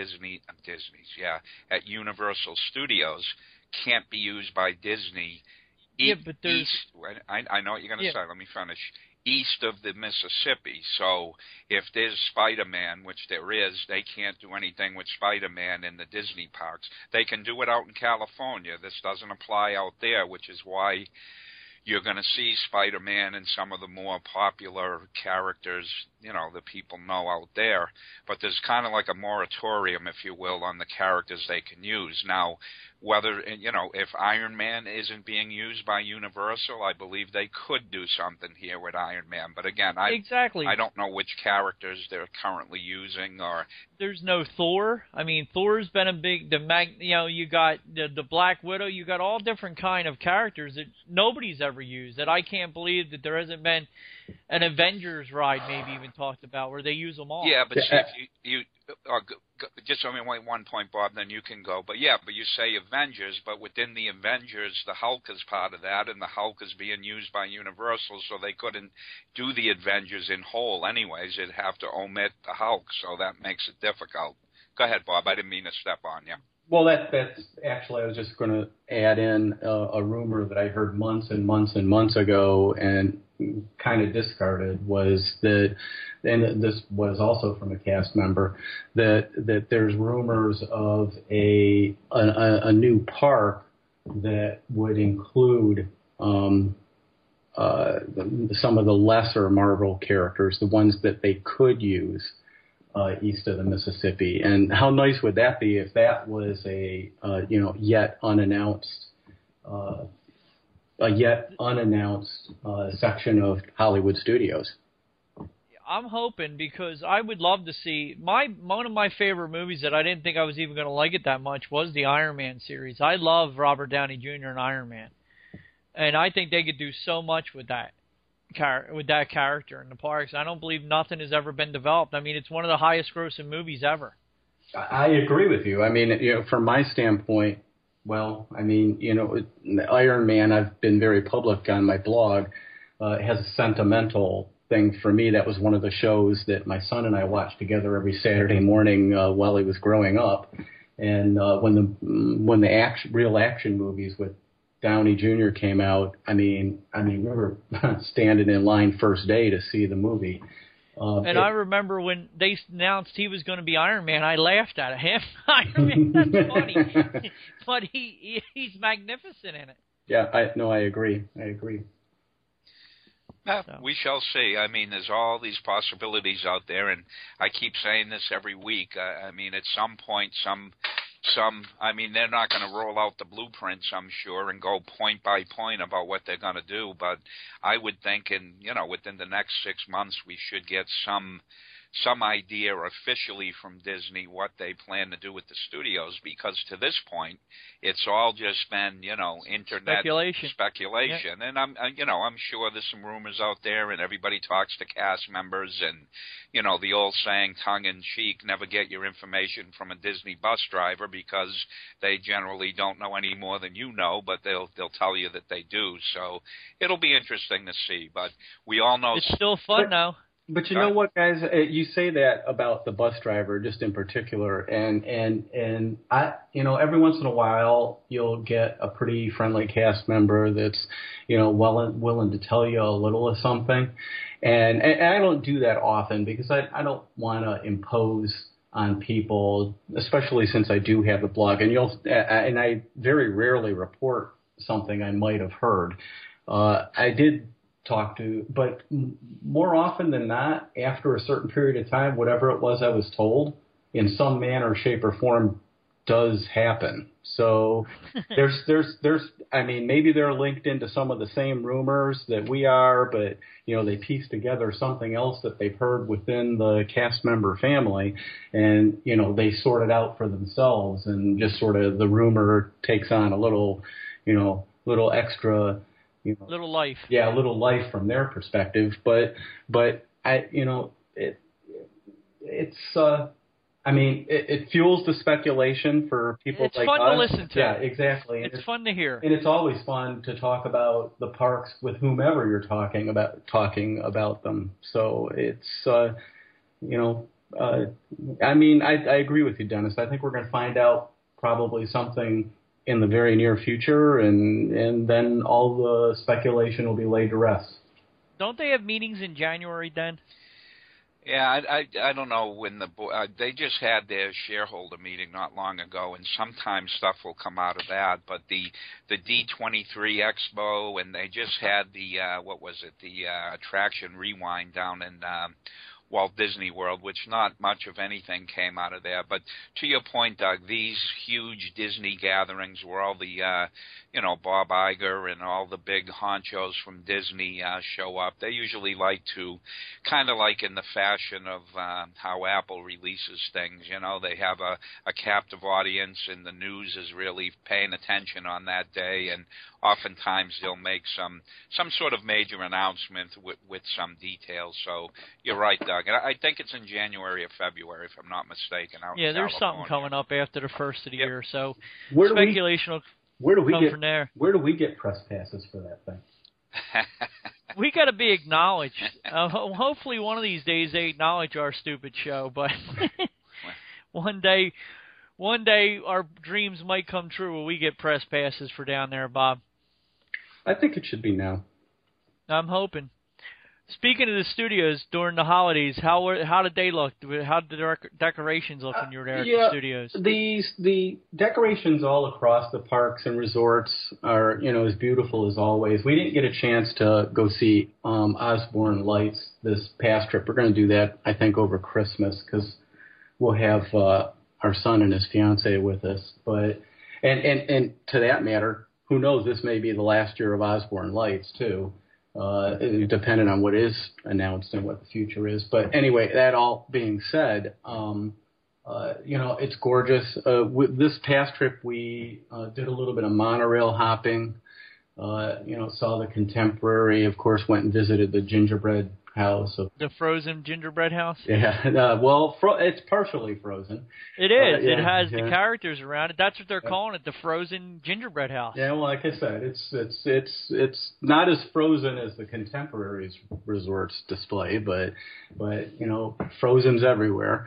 at Universal Studios can't be used by Disney. But there's... I know what you're going to say. Let me finish. East of the Mississippi. So if there's Spider-Man, which there is, they can't do anything with Spider-Man in the Disney parks. They can do it out in California. This doesn't apply out there, which is why you're going to see Spider-Man and some of the more popular characters, that people know out there. But there's kind of like a moratorium, if you will, on the characters they can use. Now, whether, if Iron Man isn't being used by Universal, I believe they could do something here with Iron Man. But again, I don't know which characters they're currently using. Or there's no Thor. I mean, Thor's been a big, you got the Black Widow, you got all different kind of characters that nobody's ever used. That I can't believe that there hasn't been an Avengers ride maybe even talked about where they use them all. Yeah, but see, if you just one point, Bob, then you can go. But you say Avengers, but within the Avengers, the Hulk is part of that, and the Hulk is being used by Universal, so they couldn't do the Avengers in whole anyways. They'd have to omit the Hulk, so that makes it difficult. Go ahead, Bob. I didn't mean to step on you. Well, that's actually, I was just going to add in a rumor that I heard months and months and months ago and kind of discarded, was that, and this was also from a cast member, that there's rumors of a new park that would include some of the lesser Marvel characters, the ones that they could use east of the Mississippi. And how nice would that be if that was a yet unannounced section of Hollywood studios? I'm hoping, because I would love to see one of my favorite movies that I didn't think I was even going to like it that much was the Iron Man series. I love Robert Downey Jr. and Iron Man, and I think they could do so much with that character in the parks. I don't believe nothing has ever been developed. I mean, it's one of the highest grossing movies ever. I agree with you. I mean, from my standpoint, Iron Man, I've been very public on my blog, has a sentimental thing for me. That was one of the shows that my son and I watched together every Saturday morning while he was growing up. And when the real action movies with Downey Jr. came out, I mean, we were standing in line first day to see the movie. I remember when they announced he was going to be Iron Man, I laughed at him. Iron Man, that's funny. But he's magnificent in it. Yeah, I agree. We shall see. I mean, there's all these possibilities out there, and I keep saying this every week. I mean, at some point, they're not going to roll out the blueprints, I'm sure, and go point by point about what they're going to do. But I would think within the next 6 months, we should get some idea officially from Disney what they plan to do with the studios, because to this point, it's all just been, internet speculation. Yep. And I'm sure there's some rumors out there, and everybody talks to cast members, and, the old saying, tongue in cheek, never get your information from a Disney bus driver, because they generally don't know any more than you know, but they'll tell you that they do. So it'll be interesting to see, but we all know it's still fun now. But you know what, guys? You say that about the bus driver, just in particular, and I, every once in a while you'll get a pretty friendly cast member that's, willing to tell you a little of something, and I don't do that often because I don't want to impose on people, especially since I do have a blog, and I very rarely report something I might have heard. I did talk to, but more often than not, after a certain period of time, whatever it was I was told, in some manner, shape, or form, does happen. So there's maybe they're linked into some of the same rumors that we are, but they piece together something else that they've heard within the cast member family, and they sort it out for themselves, and just sort of the rumor takes on a little extra. Little life. Yeah, a little life from their perspective, but it fuels the speculation for people like us. It's fun to listen to. Yeah, exactly. It's fun to hear. And it's always fun to talk about the parks with whomever you're talking about them. So it's, I agree with you, Dennis. I think we're going to find out probably something in the very near future, and then all the speculation will be laid to rest. Don't they have meetings in January then? Yeah, I don't know when they just had their shareholder meeting not long ago, and sometimes stuff will come out of that. But the D23 Expo, and they just had the attraction Rewind down in Walt Disney World, which not much of anything came out of there. But to your point, Doug, these huge Disney gatherings where all the Bob Iger and all the big honchos from Disney show up, they usually like to, kind of like in the fashion of how Apple releases things, they have a captive audience, and the news is really paying attention on that day, and oftentimes they'll make some sort of major announcement with some details. So you're right, Doug. And I think it's in January or February, if I'm not mistaken. Yeah, there's something coming up after the first of the year, so speculation will Where do we come get from there. Where do we get press passes for that thing? We got to be acknowledged. Hopefully, one of these days they acknowledge our stupid show. But one day our dreams might come true where we get press passes for down there, Bob. I think it should be now. I'm hoping. Speaking of the studios during the holidays, how did they look? How did the decorations look when you were there at the studios? The decorations all across the parks and resorts are, as beautiful as always. We didn't get a chance to go see Osborne Lights this past trip. We're going to do that, I think, over Christmas because we'll have our son and his fiance with us. But and to that matter, who knows? This may be the last year of Osborne Lights too. Depending on what is announced and what the future is. But anyway, that all being said, it's gorgeous. This past trip, we did a little bit of monorail hopping, saw the Contemporary, of course, went and visited the gingerbread house. The frozen gingerbread house? Yeah, it's partially frozen. It is. It has the characters around it. That's what they're calling it, the frozen gingerbread house. Yeah, well, like I said, it's not as frozen as the Contemporary's resorts display, but frozen's everywhere.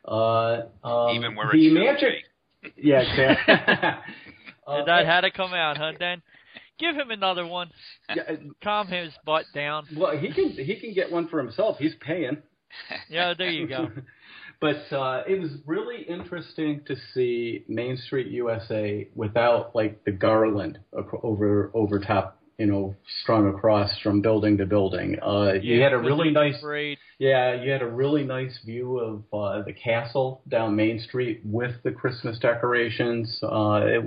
Even where it's magic. Yeah, exactly. That had to come out, huh, Dan? Give him another one. Yeah, calm his butt down. Well, he can get one for himself. He's paying. Yeah, there you go. But it was really interesting to see Main Street USA without like the garland over top, strung across from building to building. You had a really nice parade. Yeah, you had a really nice view of the castle down Main Street with the Christmas decorations. It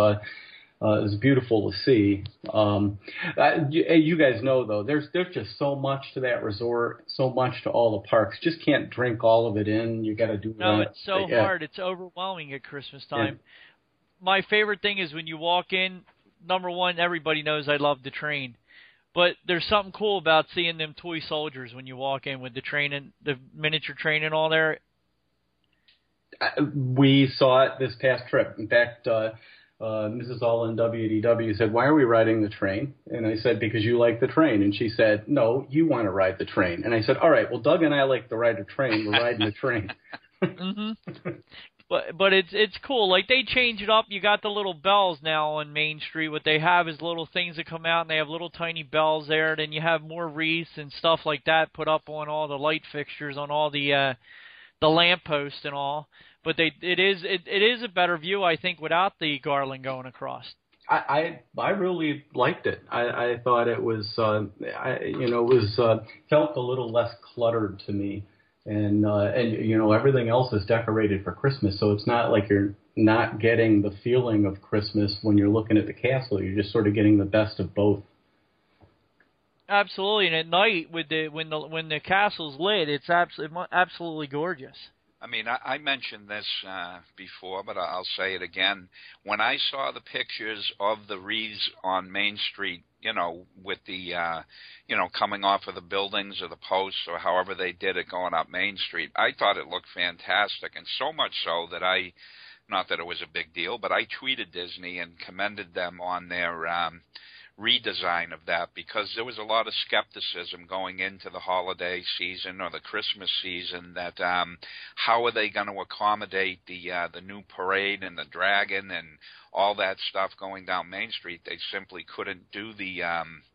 was beautiful to see. You guys know, though, there's just so much to that resort, so much to all the parks. Just can't drink all of it in. You got to do it. No, it's so hard. It's overwhelming at Christmas time. Yeah. My favorite thing is when you walk in, number one, everybody knows I love the train. But there's something cool about seeing them toy soldiers when you walk in with the train and the miniature train and all there. We saw it this past trip. In fact, Mrs. All in WDW said, "Why are we riding the train?" And I said, "Because you like the train." And she said, "No, you want to ride the train." And I said, "All right, well, Doug and I like to ride the train. We're riding the train." Mm-hmm. But it's cool. Like, they change it up. You got the little bells now on Main Street. What they have is little things that come out, and they have little tiny bells there. Then you have more wreaths and stuff like that put up on all the light fixtures, on all the lampposts and all. But it is a better view, I think, without the garland going across. I really liked it. I thought it was felt a little less cluttered to me, and everything else is decorated for Christmas, so it's not like you're not getting the feeling of Christmas when you're looking at the castle. You're just sort of getting the best of both. Absolutely, and at night when the castle's lit, it's absolutely gorgeous. I mean, I mentioned this before, but I'll say it again. When I saw the pictures of the wreaths on Main Street, with the, coming off of the buildings or the posts or however they did it going up Main Street, I thought it looked fantastic, and so much so that not that it was a big deal, but I tweeted Disney and commended them on their redesign of that, because there was a lot of skepticism going into the holiday season or the Christmas season that how are they going to accommodate the new parade and the dragon and all that stuff going down Main Street. They simply couldn't do the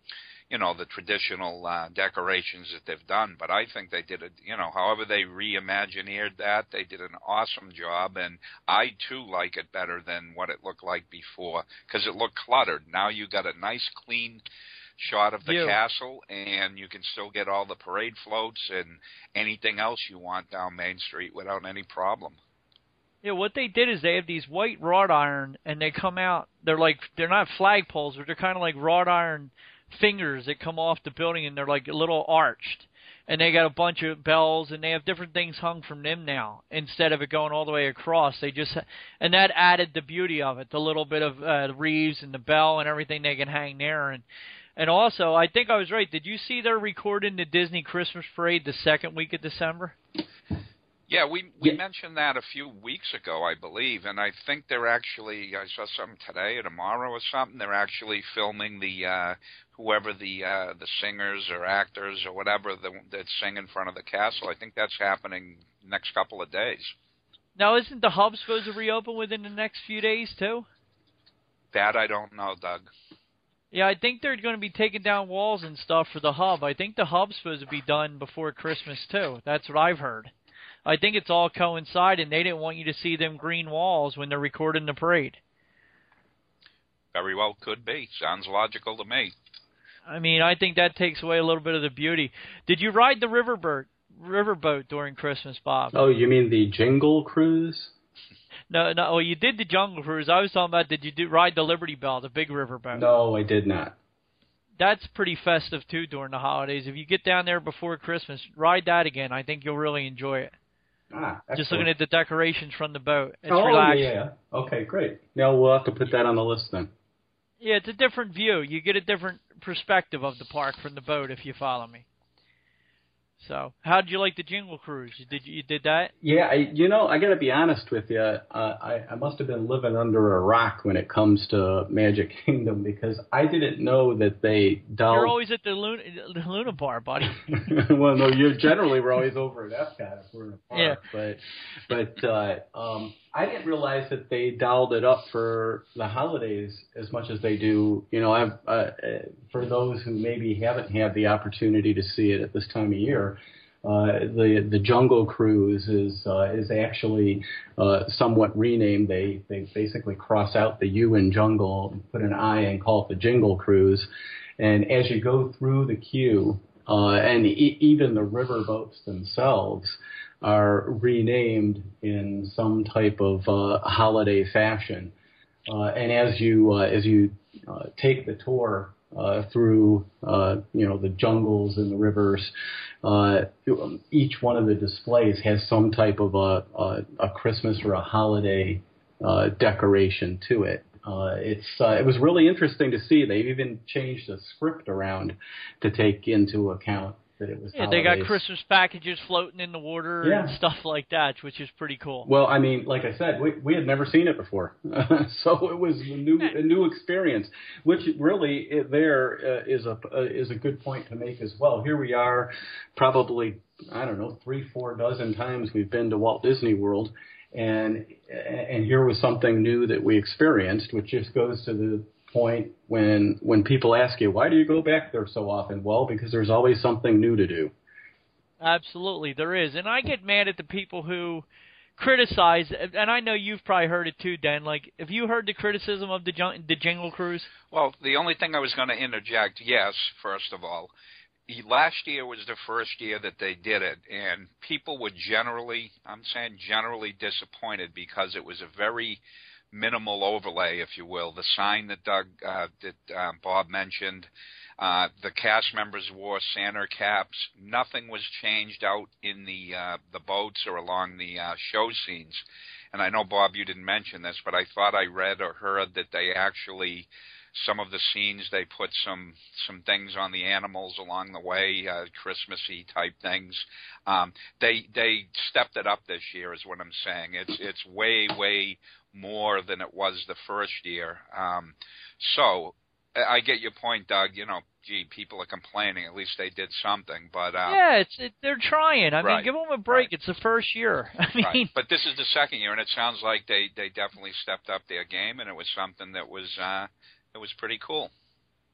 the traditional decorations that they've done. But I think they did it, however they reimagineered that, they did an awesome job. And I, too, like it better than what it looked like before because it looked cluttered. Now you got a nice, clean shot of the castle, and you can still get all the parade floats and anything else you want down Main Street without any problem. Yeah, what they did is they have these white wrought iron, and they come out. They're not flagpoles, but they're kind of like wrought iron fingers that come off the building, and they're like a little arched. And they got a bunch of bells, and they have different things hung from them now instead of it going all the way across. And that added the beauty of it, the little bit of the wreaths and the bell and everything they can hang there. And also, I think I was right. Did you see they're recording the Disney Christmas Parade the second week of December? Yeah, we mentioned that a few weeks ago, I believe, and I think they're actually, I saw something today or tomorrow or something, they're actually filming whoever the singers or actors or whatever that sing in front of the castle. I think that's happening next couple of days. Now, isn't the hub supposed to reopen within the next few days, too? That I don't know, Doug. Yeah, I think they're going to be taking down walls and stuff for the hub. I think the hub's supposed to be done before Christmas, too. That's what I've heard. I think it's all coinciding. They didn't want you to see them green walls when they're recording the parade. Very well could be. Sounds logical to me. I mean, I think that takes away a little bit of the beauty. Did you ride the riverboat during Christmas, Bob? Oh, you mean the Jingle Cruise? No. Well, you did the Jungle Cruise. I was talking about, did you ride the Liberty Bell, the big riverboat? No, I did not. That's pretty festive, too, during the holidays. If you get down there before Christmas, ride that again. I think you'll really enjoy it. Just looking at the decorations from the boat. It's relaxing. Yeah. Okay, great. Now we'll have to put that on the list then. Yeah, it's a different view. You get a different perspective of the park from the boat, if you follow me. So, how did you like the Jingle Cruise? You did that? Yeah, I got to be honest with you. I must have been living under a rock when it comes to Magic Kingdom because I didn't know that they dealt. You're always at the Luna Bar, buddy. Well, no, we're always over at Epcot if we're in a park. Yeah. But I didn't realize that they dialed it up for the holidays as much as they do. For those who maybe haven't had the opportunity to see it at this time of year, the Jungle Cruise is actually somewhat renamed. They basically cross out the U in jungle and put an I and call it the Jingle Cruise. And as you go through the queue, and even the river boats themselves are renamed in some type of holiday fashion. And as you take the tour through the jungles and the rivers, each one of the displays has some type of a Christmas or a holiday decoration to it. It was really interesting to see. They've even changed the script around to take into account that it was holidays. They got Christmas packages floating in the water and stuff like that, which is pretty cool. Well, I mean, like I said, we had never seen it before, so it was a new experience. Which really is a good point to make as well. Here we are, probably 3-4 dozen times we've been to Walt Disney World, and here was something new that we experienced, which just goes to the point when people ask you, why do you go back there so often? Well, because there's always something new to do. Absolutely, there is. And I get mad at the people who criticize, and I know you've probably heard it too, Dan. Like, have you heard the criticism of the Jingle Cruise? Well, the only thing I was going to interject, yes, first of all, last year was the first year that they did it, and people were generally disappointed because it was a very minimal overlay, if you will. The sign that Bob mentioned, the cast members wore Santa caps. Nothing was changed out in the boats or along the show scenes. And I know, Bob, you didn't mention this, but I thought I read or heard that they actually, some of the scenes, they put some things on the animals along the way, Christmassy type things. They stepped it up this year, is what I'm saying. It's way more than it was the first year. So I get your point, Doug. People are complaining. At least they did something. But they're trying. I mean, give them a break. Right. It's the first year. I mean, right. But this is the second year, and it sounds like they definitely stepped up their game, and it was something that was pretty cool.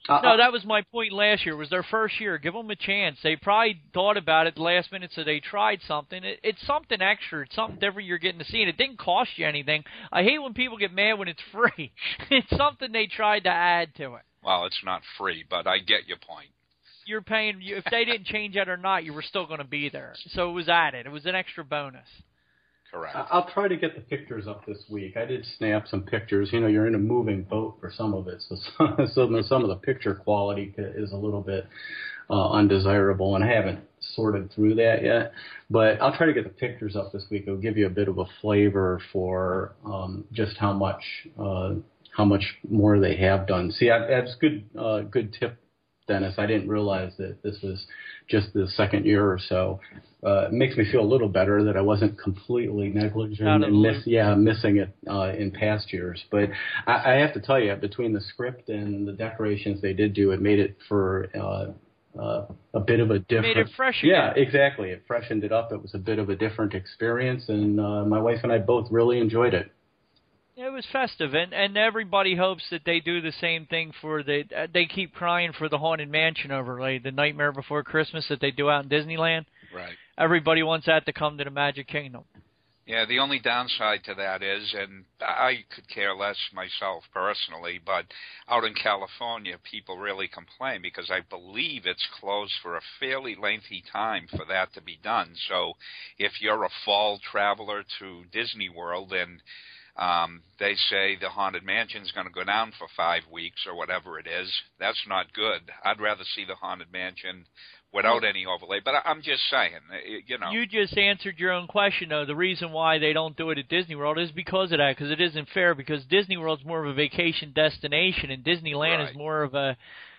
No, that was my point last year. It was their first year. Give them a chance. They probably thought about it the last minute, so they tried something. It's something extra. It's something different you're getting to see, and it didn't cost you anything. I hate when people get mad when it's free. It's something they tried to add to it. Well, it's not free, but I get your point. You're paying. If they didn't change it or not, you were still going to be there. So it was added. It was an extra bonus. Correct. I'll try to get the pictures up this week. I did snap some pictures. You know, you're in a moving boat for some of it, so some of the picture quality is a little bit undesirable, and I haven't sorted through that yet. But I'll try to get the pictures up this week. It'll give you a bit of a flavor for just how much more they have done. See, that's good tip, Dennis. I didn't realize that this was just the second year or so. It makes me feel a little better that I wasn't completely negligent and missing it in past years. But I have to tell you, between the script and the decorations they did do, it made it for a bit of a different. Made it fresh again. Yeah, exactly. It freshened it up. It was a bit of a different experience, and my wife and I both really enjoyed it. It was festive, and everybody hopes that they do the same thing for they keep crying for the Haunted Mansion overlay, the Nightmare Before Christmas that they do out in Disneyland. Right. Everybody wants that to come to the Magic Kingdom. Yeah, the only downside to that is, and I could care less myself personally, but out in California, people really complain because I believe it's closed for a fairly lengthy time for that to be done. So if you're a fall traveler to Disney World and they say the Haunted Mansion's going to go down for 5 weeks or whatever it is, that's not good. I'd rather see the Haunted Mansion without any overlay. But I'm just saying, you know. You just answered your own question, though. The reason why they don't do it at Disney World is because of that, because it isn't fair, because Disney World's more of a vacation destination, and Disneyland is more of a,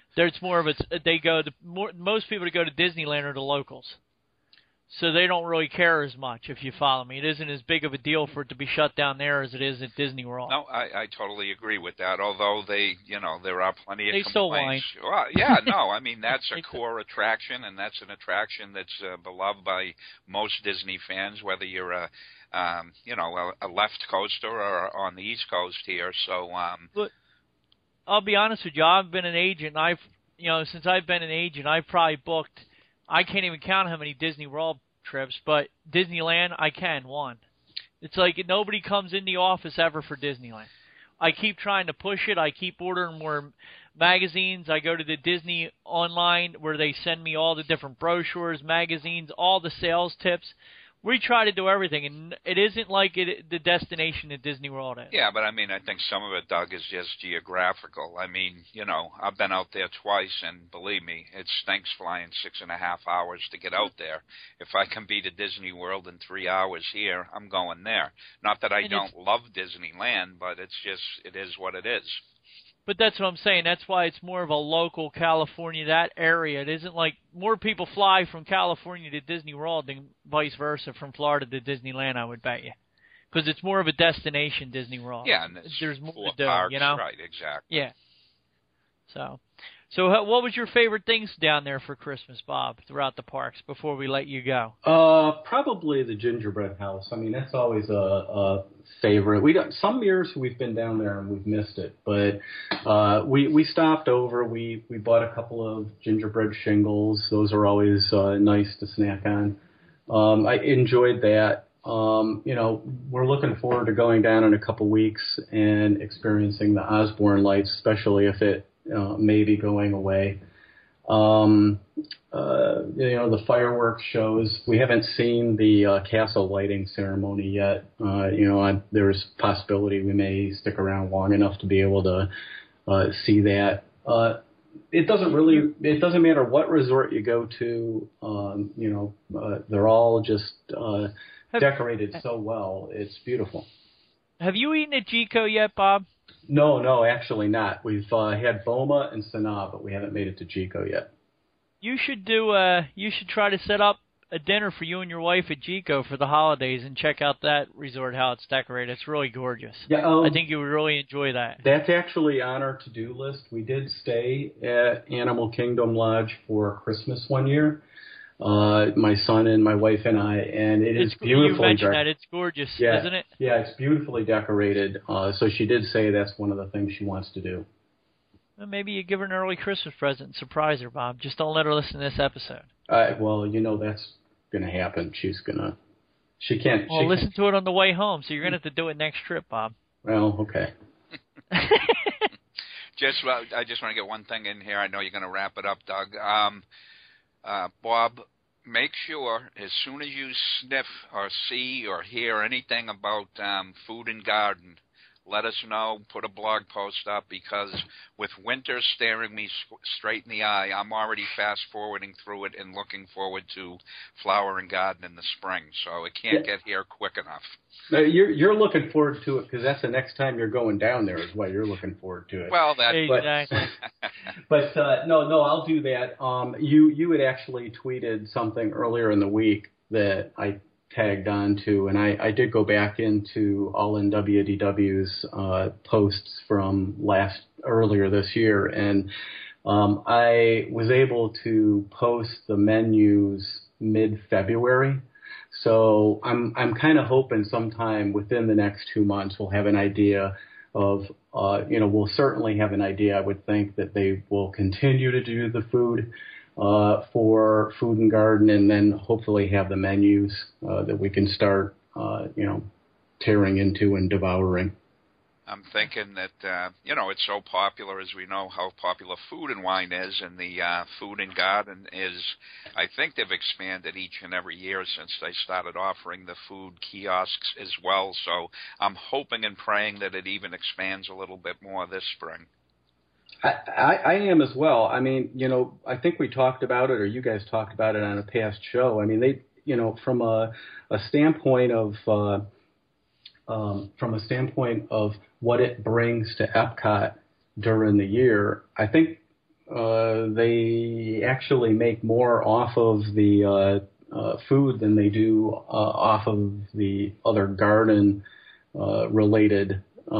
most people that go to Disneyland are the locals. So they don't really care as much, if you follow me. It isn't as big of a deal for it to be shut down there as it is at Disney World. No, I totally agree with that, although there are plenty of complaints. They still whine. Well, yeah, no, I mean, that's a core attraction, and that's an attraction that's beloved by most Disney fans, whether you're a left coaster or on the East Coast here. So, But I'll be honest with you, I've been an agent, since I've been an agent, I've probably booked, I can't even count how many Disney World trips, but Disneyland, I can, one. It's like nobody comes in the office ever for Disneyland. I keep trying to push it. I keep ordering more magazines. I go to the Disney online where they send me all the different brochures, magazines, all the sales tips. We try to do everything, and it isn't like the destination that Disney World is. Yeah, but I mean, I think some of it, Doug, is just geographical. I mean, I've been out there twice, and believe me, it stinks flying 6.5 hours to get out there. If I can be to Disney World in 3 hours here, I'm going there. Not that I don't love Disneyland, but it is what it is. But that's what I'm saying. That's why it's more of a local California, that area. It isn't like more people fly from California to Disney World than vice versa from Florida to Disneyland, I would bet you. Because it's more of a destination, Disney World. Yeah, and there's more to do, parks, right, exactly. Yeah. So what was your favorite things down there for Christmas, Bob, throughout the parks before we let you go? Probably the gingerbread house. I mean, that's always a favorite. Some years we've been down there and we've missed it, but we stopped over. We bought a couple of gingerbread shingles. Those are always nice to snack on. I enjoyed that. We're looking forward to going down in a couple weeks and experiencing the Osborne lights, especially if it may be going away. The fireworks shows. We haven't seen the castle lighting ceremony yet. There's possibility we may stick around long enough to be able to see that. It doesn't matter what resort you go to. They're all just decorated so well. It's beautiful. Have you eaten at Jiko yet, Bob? No, actually not. We've had Boma and Sanaa, but we haven't made it to Jiko yet. You should try to set up a dinner for you and your wife at Jiko for the holidays and check out that resort, how it's decorated. It's really gorgeous. Yeah, I think you would really enjoy that. That's actually on our to-do list. We did stay at Animal Kingdom Lodge for Christmas one year. My son and my wife and I, and it's beautifully. You mentioned that it's gorgeous, isn't it? Yeah, it's beautifully decorated. So she did say that's one of the things she wants to do. Well, maybe you give her an early Christmas present and surprise her, Bob. Just don't let her listen to this episode. Well, that's going to happen. She can't. Well, listen to it on the way home, so you're going to have to do it next trip, Bob. Well, okay. I just want to get one thing in here. I know you're going to wrap it up, Doug. Bob, make sure as soon as you sniff or see or hear anything about Food and Garden, let us know, put a blog post up, because with winter staring me straight in the eye, I'm already fast-forwarding through it and looking forward to Flower and Garden in the spring. So it can't get here quick enough. No, you're looking forward to it because that's the next time you're going down there is why you're looking forward to it. Well, that exactly. But no, I'll do that. You had actually tweeted something earlier in the week that I tagged on to, and I did go back into All in WDW's posts from earlier this year, and I was able to post the menus mid-February. So I'm kind of hoping sometime within the next 2 months we'll have an idea of, we'll certainly have an idea. I would think that they will continue to do the food for Food and Garden, and then hopefully have the menus that we can start, tearing into and devouring. I'm thinking that, it's so popular, as we know how popular Food and Wine is, and the Food and Garden is, I think they've expanded each and every year since they started offering the food kiosks as well. So I'm hoping and praying that it even expands a little bit more this spring. I am as well. I mean, I think we talked about it, or you guys talked about it on a past show. I mean, they, from a standpoint of what it brings to Epcot during the year, I think they actually make more off of the food than they do off of the other garden related,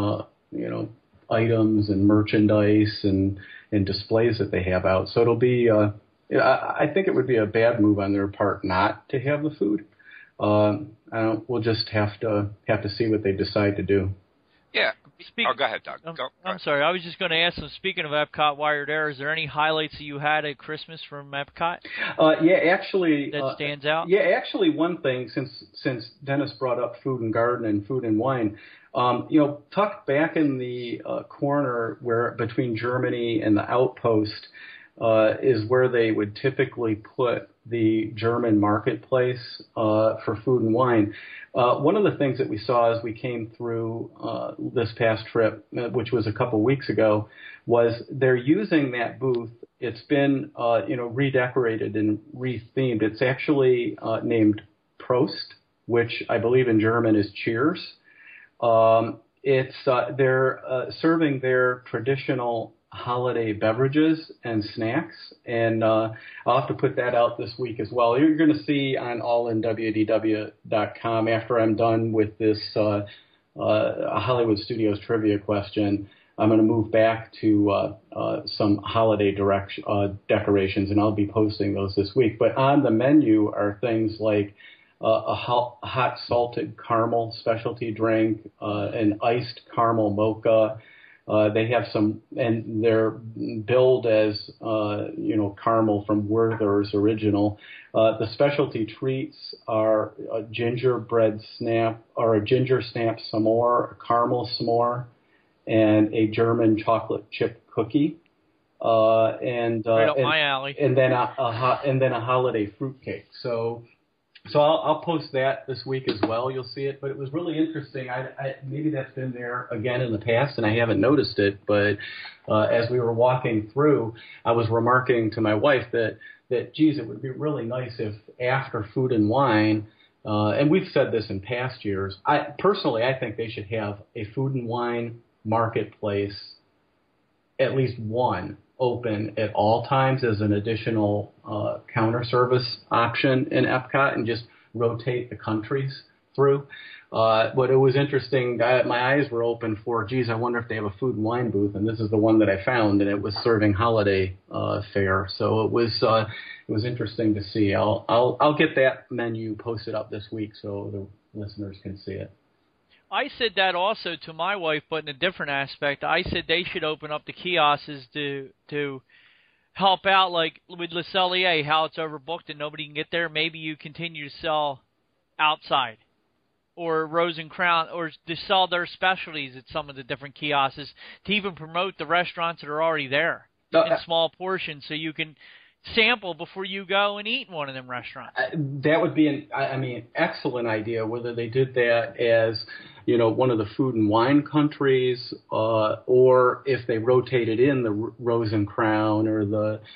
items and merchandise and displays that they have out. So it'll be, I think it would be a bad move on their part not to have the food. We'll just have to see what they decide to do. Yeah. Go ahead, Doug. I'm sorry. I was just going to ask them, speaking of Epcot Wired Air, is there any highlights that you had at Christmas from Epcot? Actually. That stands out? Yeah, actually one thing, since Dennis brought up Food and Garden and Food and Wine, tucked back in the corner where between Germany and the Outpost is where they would typically put the German marketplace for Food and Wine. One of the things that we saw as we came through this past trip, which was a couple weeks ago, was they're using that booth. It's been redecorated and rethemed. It's actually named Prost, which I believe in German is cheers. They're serving their traditional holiday beverages and snacks, and I'll have to put that out this week as well. You're going to see on allinwdw.com after I'm done with this Hollywood Studios trivia question. I'm going to move back to some holiday decorations, and I'll be posting those this week. But on the menu are things like a hot salted caramel specialty drink, an iced caramel mocha. They have some, and they're billed as, caramel from Werther's Original. The specialty treats are a gingerbread snap, or a ginger snap s'more, a caramel s'more, and a German chocolate chip cookie. Right up my alley. And then a holiday fruitcake. So I'll post that this week as well. You'll see it, but it was really interesting. Maybe that's been there again in the past, and I haven't noticed it. But as we were walking through, I was remarking to my wife that geez, it would be really nice if after Food and Wine, and we've said this in past years. I think they should have a Food and Wine marketplace, at least one, open at all times as an additional counter service option in Epcot, and just rotate the countries through. But it was interesting. My eyes were open for, geez, I wonder if they have a Food and Wine booth, and this is the one that I found, and it was serving holiday fare. So it was interesting to see. I'll get that menu posted up this week so the listeners can see it. I said that also to my wife, but in a different aspect. I said they should open up the kiosks to help out, like with Le Cellier, how it's overbooked and nobody can get there. Maybe you continue to sell outside, or Rose and Crown, or to sell their specialties at some of the different kiosks, to even promote the restaurants that are already there in small portions, so you can sample before you go and eat in one of them restaurants. That would be an excellent idea. Whether they did that as, you know, one of the food and wine countries, or if they rotated in the Rose and Crown or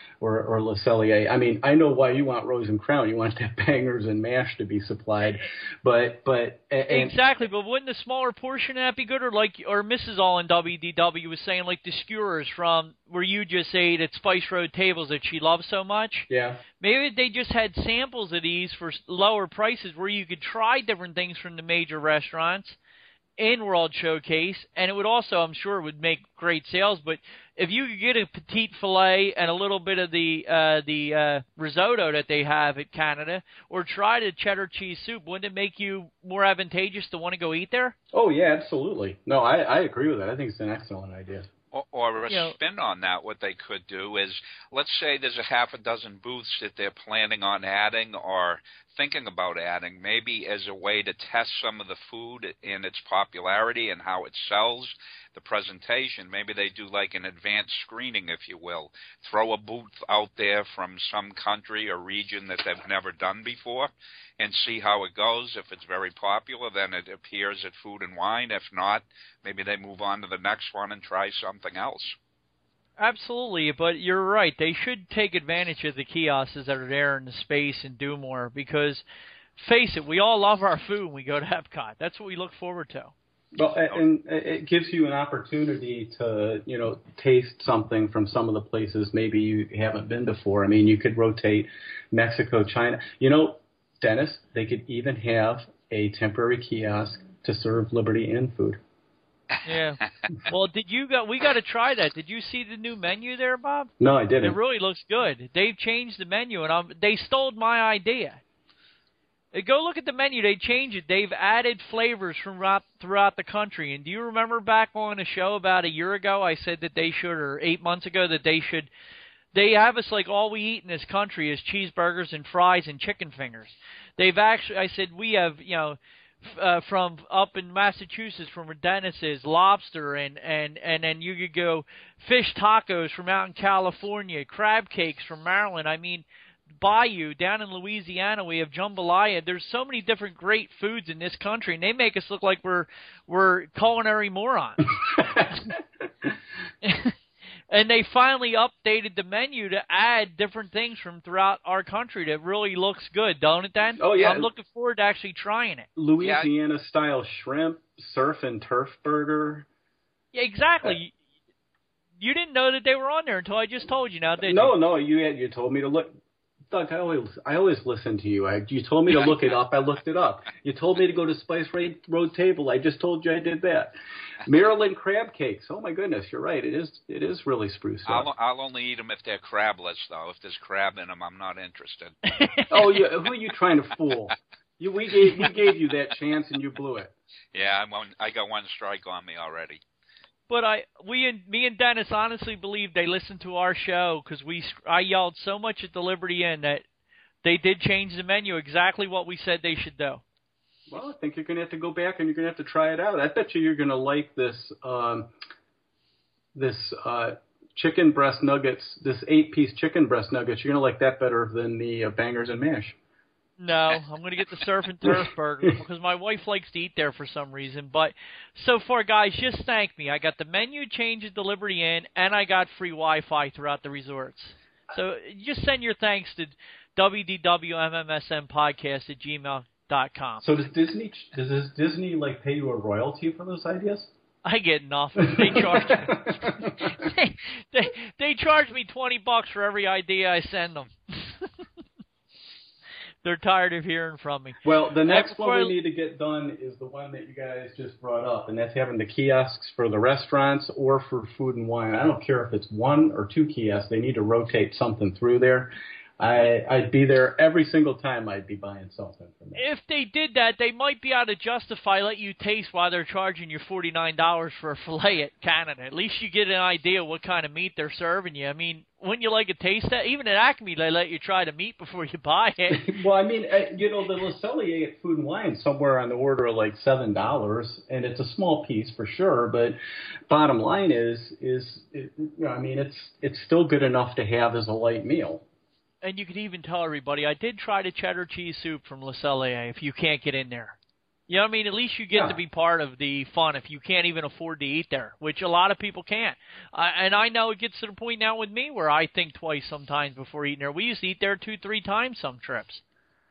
Le Cellier. I mean, I know why you want Rose and Crown. You want that bangers and mash to be supplied, but exactly. But wouldn't the smaller portion of that be good? Or Mrs. All in WDW was saying, like the skewers from where you just ate at Spice Road Tables that she loves so much. Yeah. Maybe they just had samples of these for lower prices where you could try different things from the major restaurants in World Showcase, and it would also, I'm sure, would make great sales. But if you could get a petite filet and a little bit of the risotto that they have at Canada, or try the cheddar cheese soup, wouldn't it make you more advantageous to want to go eat there? Oh, yeah, absolutely. No, I agree with that. I think it's an excellent idea. Or a spin on that, what they could do is, let's say there's a half a dozen booths that they're planning on adding or thinking about adding, maybe as a way to test some of the food and its popularity and how it sells, the presentation. Maybe they do like an advanced screening, if you will. Throw a booth out there from some country or region that they've never done before and see how it goes. If it's very popular, then it appears at Food and Wine. If not, maybe they move on to the next one and try something else. Absolutely, but you're right. They should take advantage of the kiosks that are there in the space and do more, because, face it, we all love our food when we go to Epcot. That's what we look forward to. Well, and it gives you an opportunity to, you know, taste something from some of the places maybe you haven't been before. I mean, you could rotate Mexico, China. You know, Dennis, they could even have a temporary kiosk to serve Liberty Inn food. Yeah. Well, we got to try that. Did you see the new menu there, Bob? No, I didn't. It really looks good. They've changed the menu, and they stole my idea. Go look at the menu. They changed it. They've added flavors from throughout the country. And do you remember back on a show about a year ago, I said that they should, or 8 months ago, that they have us like all we eat in this country is cheeseburgers and fries and chicken fingers. I said we have, you know, from up in Massachusetts, from Dennis's, lobster, and then you could go fish tacos from out in California, crab cakes from Maryland. I mean, Bayou, down in Louisiana, we have jambalaya. There's so many different great foods in this country, and they make us look like we're culinary morons. And they finally updated the menu to add different things from throughout our country that really looks good, don't it, Dan? Oh, yeah. I'm looking forward to actually trying it. Louisiana-style shrimp, surf and turf burger. Yeah, exactly. You didn't know that they were on there until I just told you now, didn't you? No, you told me to look. Doug, I always listen to you. You told me to look it up. I looked it up. You told me to go to Spice Road Table. I just told you I did that. Maryland crab cakes. Oh my goodness, you're right. It is really spruced up. I'll only eat them if they're crabless, though. If there's crab in them, I'm not interested. Oh, who are you trying to fool? We gave you that chance and you blew it. Yeah, I got one strike on me already. But me and Dennis honestly believe they listened to our show, because I yelled so much at the Liberty Inn that they did change the menu exactly what we said they should do. Well, I think you're going to have to go back and you're going to have to try it out. I bet you're going to like this chicken breast nuggets, this 8-piece chicken breast nuggets. You're going to like that better than the bangers and mash. No, I'm going to get the surf and turf burger because my wife likes to eat there for some reason. But so far, guys, just thank me. I got the menu change at the Liberty Inn, and I got free Wi-Fi throughout the resorts. So just send your thanks to wdwmmsmpodcast@gmail.com. So does Disney like pay you a royalty for those ideas? I get nothing. They charge me. they charge me $20 for every idea I send them. They're tired of hearing from me. Well, the next one we need to get done is the one that you guys just brought up, and that's having the kiosks for the restaurants or for Food and Wine. I don't care if it's 1 or 2 kiosks. They need to rotate something through there. I'd be there every single time. I'd be buying something from them. If they did that, they might be able to justify let you taste while they're charging you $49 for a fillet at Canada. At least you get an idea what kind of meat they're serving you. I mean, wouldn't you like to taste that? Even at Acme, they let you try the meat before you buy it. Well, I mean, the Le Cellier at Food and Wine is somewhere on the order of like $7, and it's a small piece for sure. But bottom line is I mean, it's still good enough to have as a light meal. And you could even tell everybody, I did try the cheddar cheese soup from Le Cellier if you can't get in there. You know what I mean? At least you get to be part of the fun if you can't even afford to eat there, which a lot of people can't. And I know it gets to the point now with me where I think twice sometimes before eating there. We used to eat there 2-3 times some trips.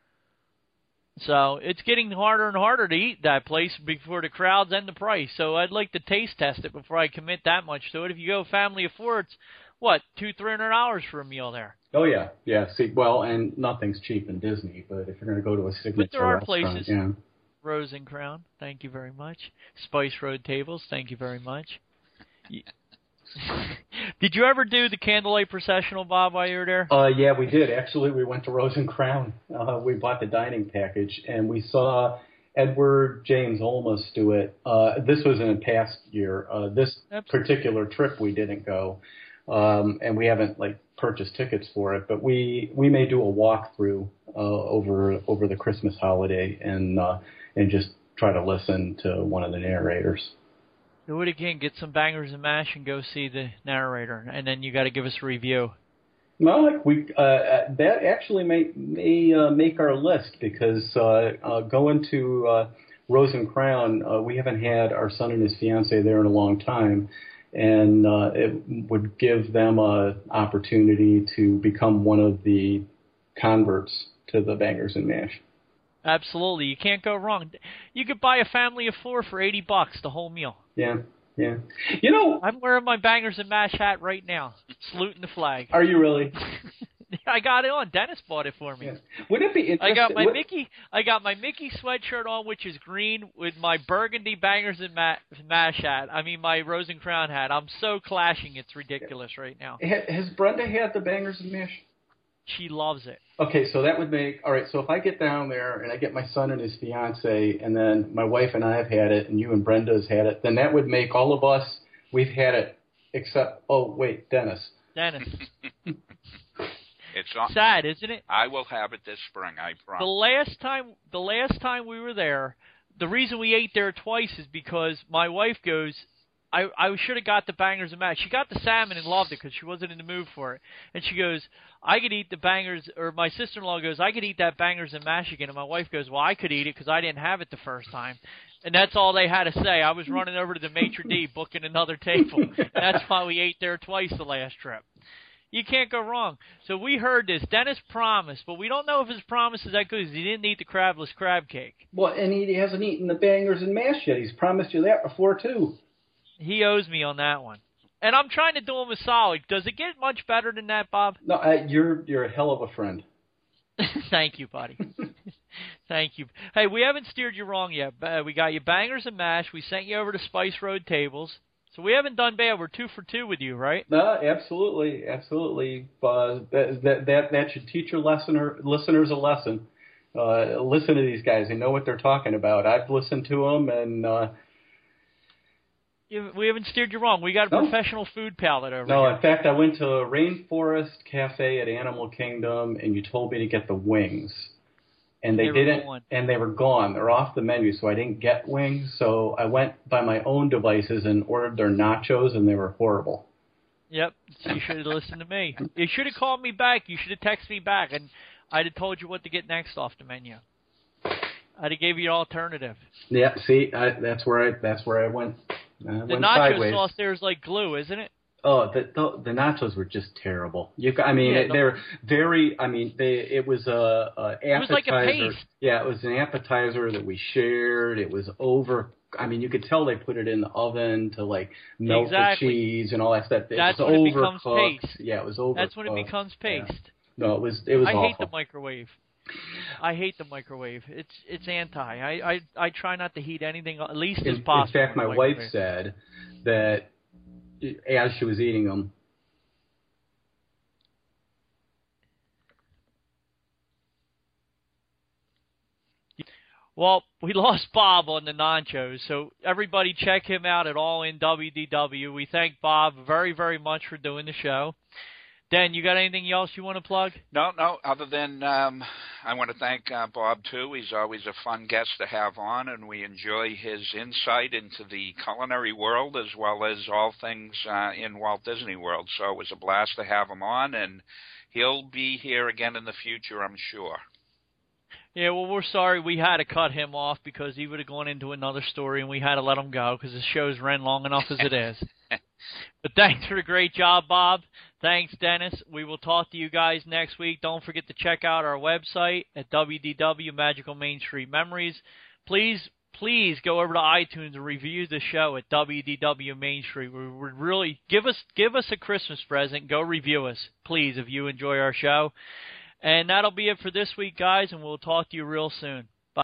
So it's getting harder and harder to eat that place before the crowds and the price. So I'd like to taste test it before I commit that much to it. If you go family of 4, it's, what, $200-$300 for a meal there. Oh, yeah. See, well, and nothing's cheap in Disney, but if you're going to go to a signature but there are restaurant, places. yeah. Rose and Crown, thank you very much. Spice Road Tables, thank you very much. Did you ever do the candlelight processional, Bob, while you were there? Yeah, we did. Actually, we went to Rose and Crown. We bought the dining package, and we saw Edward James Olmos do it. This was in a past year. This particular trip we didn't go, and we haven't purchased tickets for it. But we may do a walkthrough over the Christmas holiday and just try to listen to one of the narrators. Do it again. Get some Bangers and Mash and go see the narrator, and then you got to give us a review. Well, that actually may make our list because going to Rose and Crown, we haven't had our son and his fiance there in a long time, and it would give them an opportunity to become one of the converts to the Bangers and Mash. Absolutely, you can't go wrong. You could buy a family of 4 for $80, the whole meal. Yeah. You know, I'm wearing my Bangers and Mash hat right now, saluting the flag. Are you really? I got it on. Dennis bought it for me. Yeah. Would it be interesting? I got my Mickey sweatshirt on, which is green, with my burgundy Bangers and Mash hat. I mean, my Rose and Crown hat. I'm so clashing, it's ridiculous right now. Has Brenda had the Bangers and Mash? She loves it. Okay, so that would make, all right, so if I get down there and I get my son and his fiance, and then my wife and I have had it, and you and Brenda has had it, then that would make all of us, we've had it, except, Dennis. It's on. Sad, isn't it? I will have it this spring, I promise. The last time we were there, the reason we ate there twice is because my wife goes, I should have got the Bangers and Mash. She got the salmon and loved it because she wasn't in the mood for it. And she goes, I could eat the Bangers, or my sister-in-law goes, I could eat that Bangers and Mash again. And my wife goes, well, I could eat it because I didn't have it the first time. And that's all they had to say. I was running over to the maitre d' booking another table. That's why we ate there twice the last trip. You can't go wrong. So we heard this. Dennis promised, but we don't know if his promise is that good because he didn't eat the crabless crab cake. Well, and he hasn't eaten the Bangers and Mash yet. He's promised you that before, too. He owes me on that one. And I'm trying to do him a solid. Does it get much better than that, Bob? No, you're a hell of a friend. Thank you, buddy. Thank you. Hey, we haven't steered you wrong yet. We got you Bangers and Mash. We sent you over to Spice Road Tables. So we haven't done bad. We're 2 for 2 with you, right? No, absolutely. That should teach your listeners a lesson. Listen to these guys. They know what they're talking about. I've listened to them, and we haven't steered you wrong. We got a professional food palate over here. No, in fact, I went to Rainforest Cafe at Animal Kingdom, and you told me to get the wings. And they didn't, and they were gone. They're off the menu, so I didn't get wings. So I went by my own devices and ordered their nachos, and they were horrible. Yep, so you should have listened to me. You should have called me back. You should have texted me back, and I'd have told you what to get next off the menu. I'd have gave you an alternative. Yeah, see, that's where I went. The nacho sauce there is like glue, isn't it? Oh, the nachos were just terrible. They're very. It was a appetizer. It was like a paste. Yeah, it was an appetizer that we shared. It was over. You could tell they put it in the oven to melt the cheese and all that stuff. That's when it becomes paste. Yeah, it was overcooked. That's when it becomes paste. Yeah. No, it was awful. I hate the microwave. It's anti. I try not to heat anything at least as possible. In fact, my wife said that as she was eating them. Well, we lost Bob on the non-shows, so everybody check him out at All In WDW. We thank Bob very, very much for doing the show. Dan, you got anything else you want to plug? No, other than I want to thank Bob, too. He's always a fun guest to have on, and we enjoy his insight into the culinary world as well as all things in Walt Disney World. So it was a blast to have him on, and he'll be here again in the future, I'm sure. Yeah, well, we're sorry we had to cut him off because he would have gone into another story, and we had to let him go because the show's ran long enough as it is. But thanks for the great job, Bob. Thanks, Dennis. We will talk to you guys next week. Don't forget to check out our website at WDW Magical Main Street Memories. Please go over to iTunes and review the show at WDW Main Street. We would really give us a Christmas present. Go review us, please, if you enjoy our show. And that'll be it for this week, guys, and we'll talk to you real soon. Bye.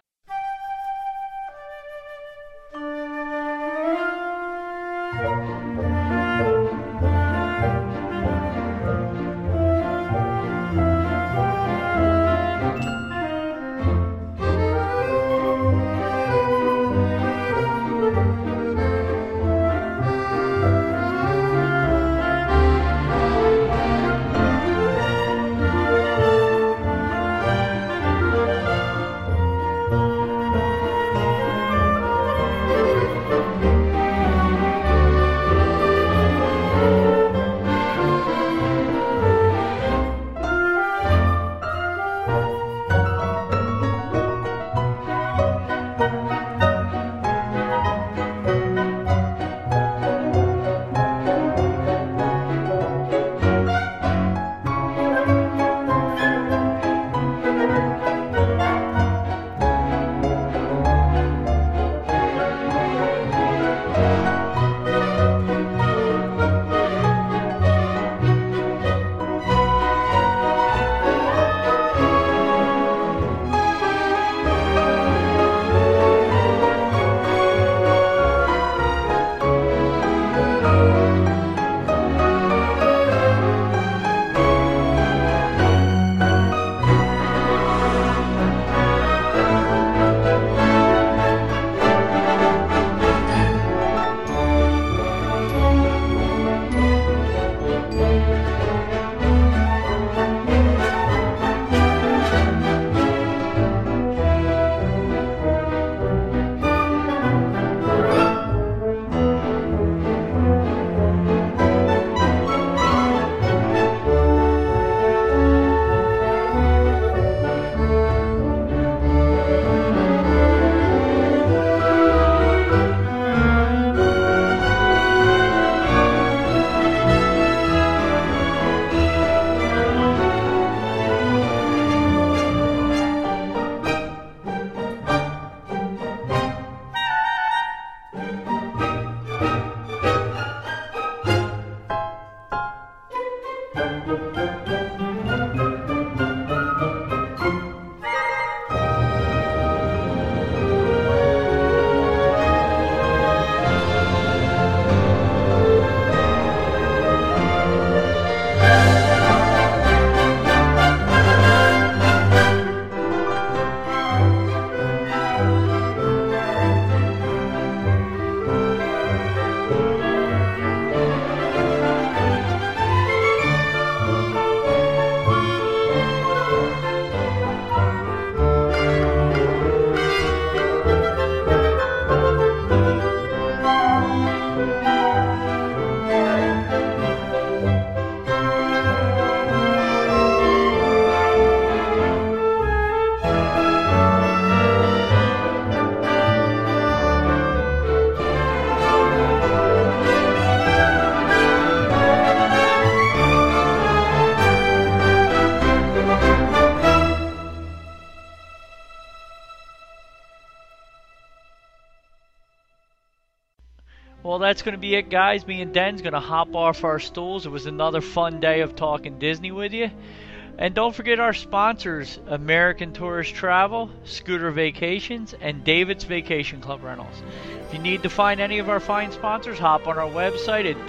Well, that's going to be it, guys. Me and Den's going to hop off our stools. It was another fun day of talking Disney with you. And don't forget our sponsors, American Tourist Travel, Scooter Vacations, and David's Vacation Club Rentals. If you need to find any of our fine sponsors, hop on our website at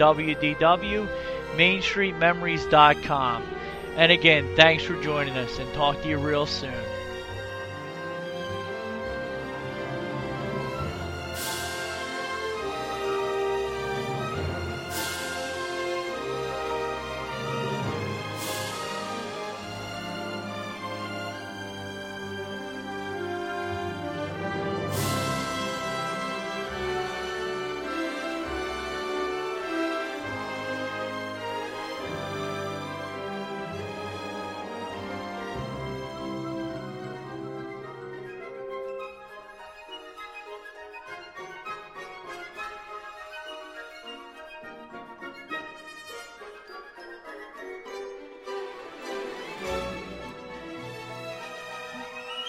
www.mainstreetmemories.com. And again, thanks for joining us, and talk to you real soon.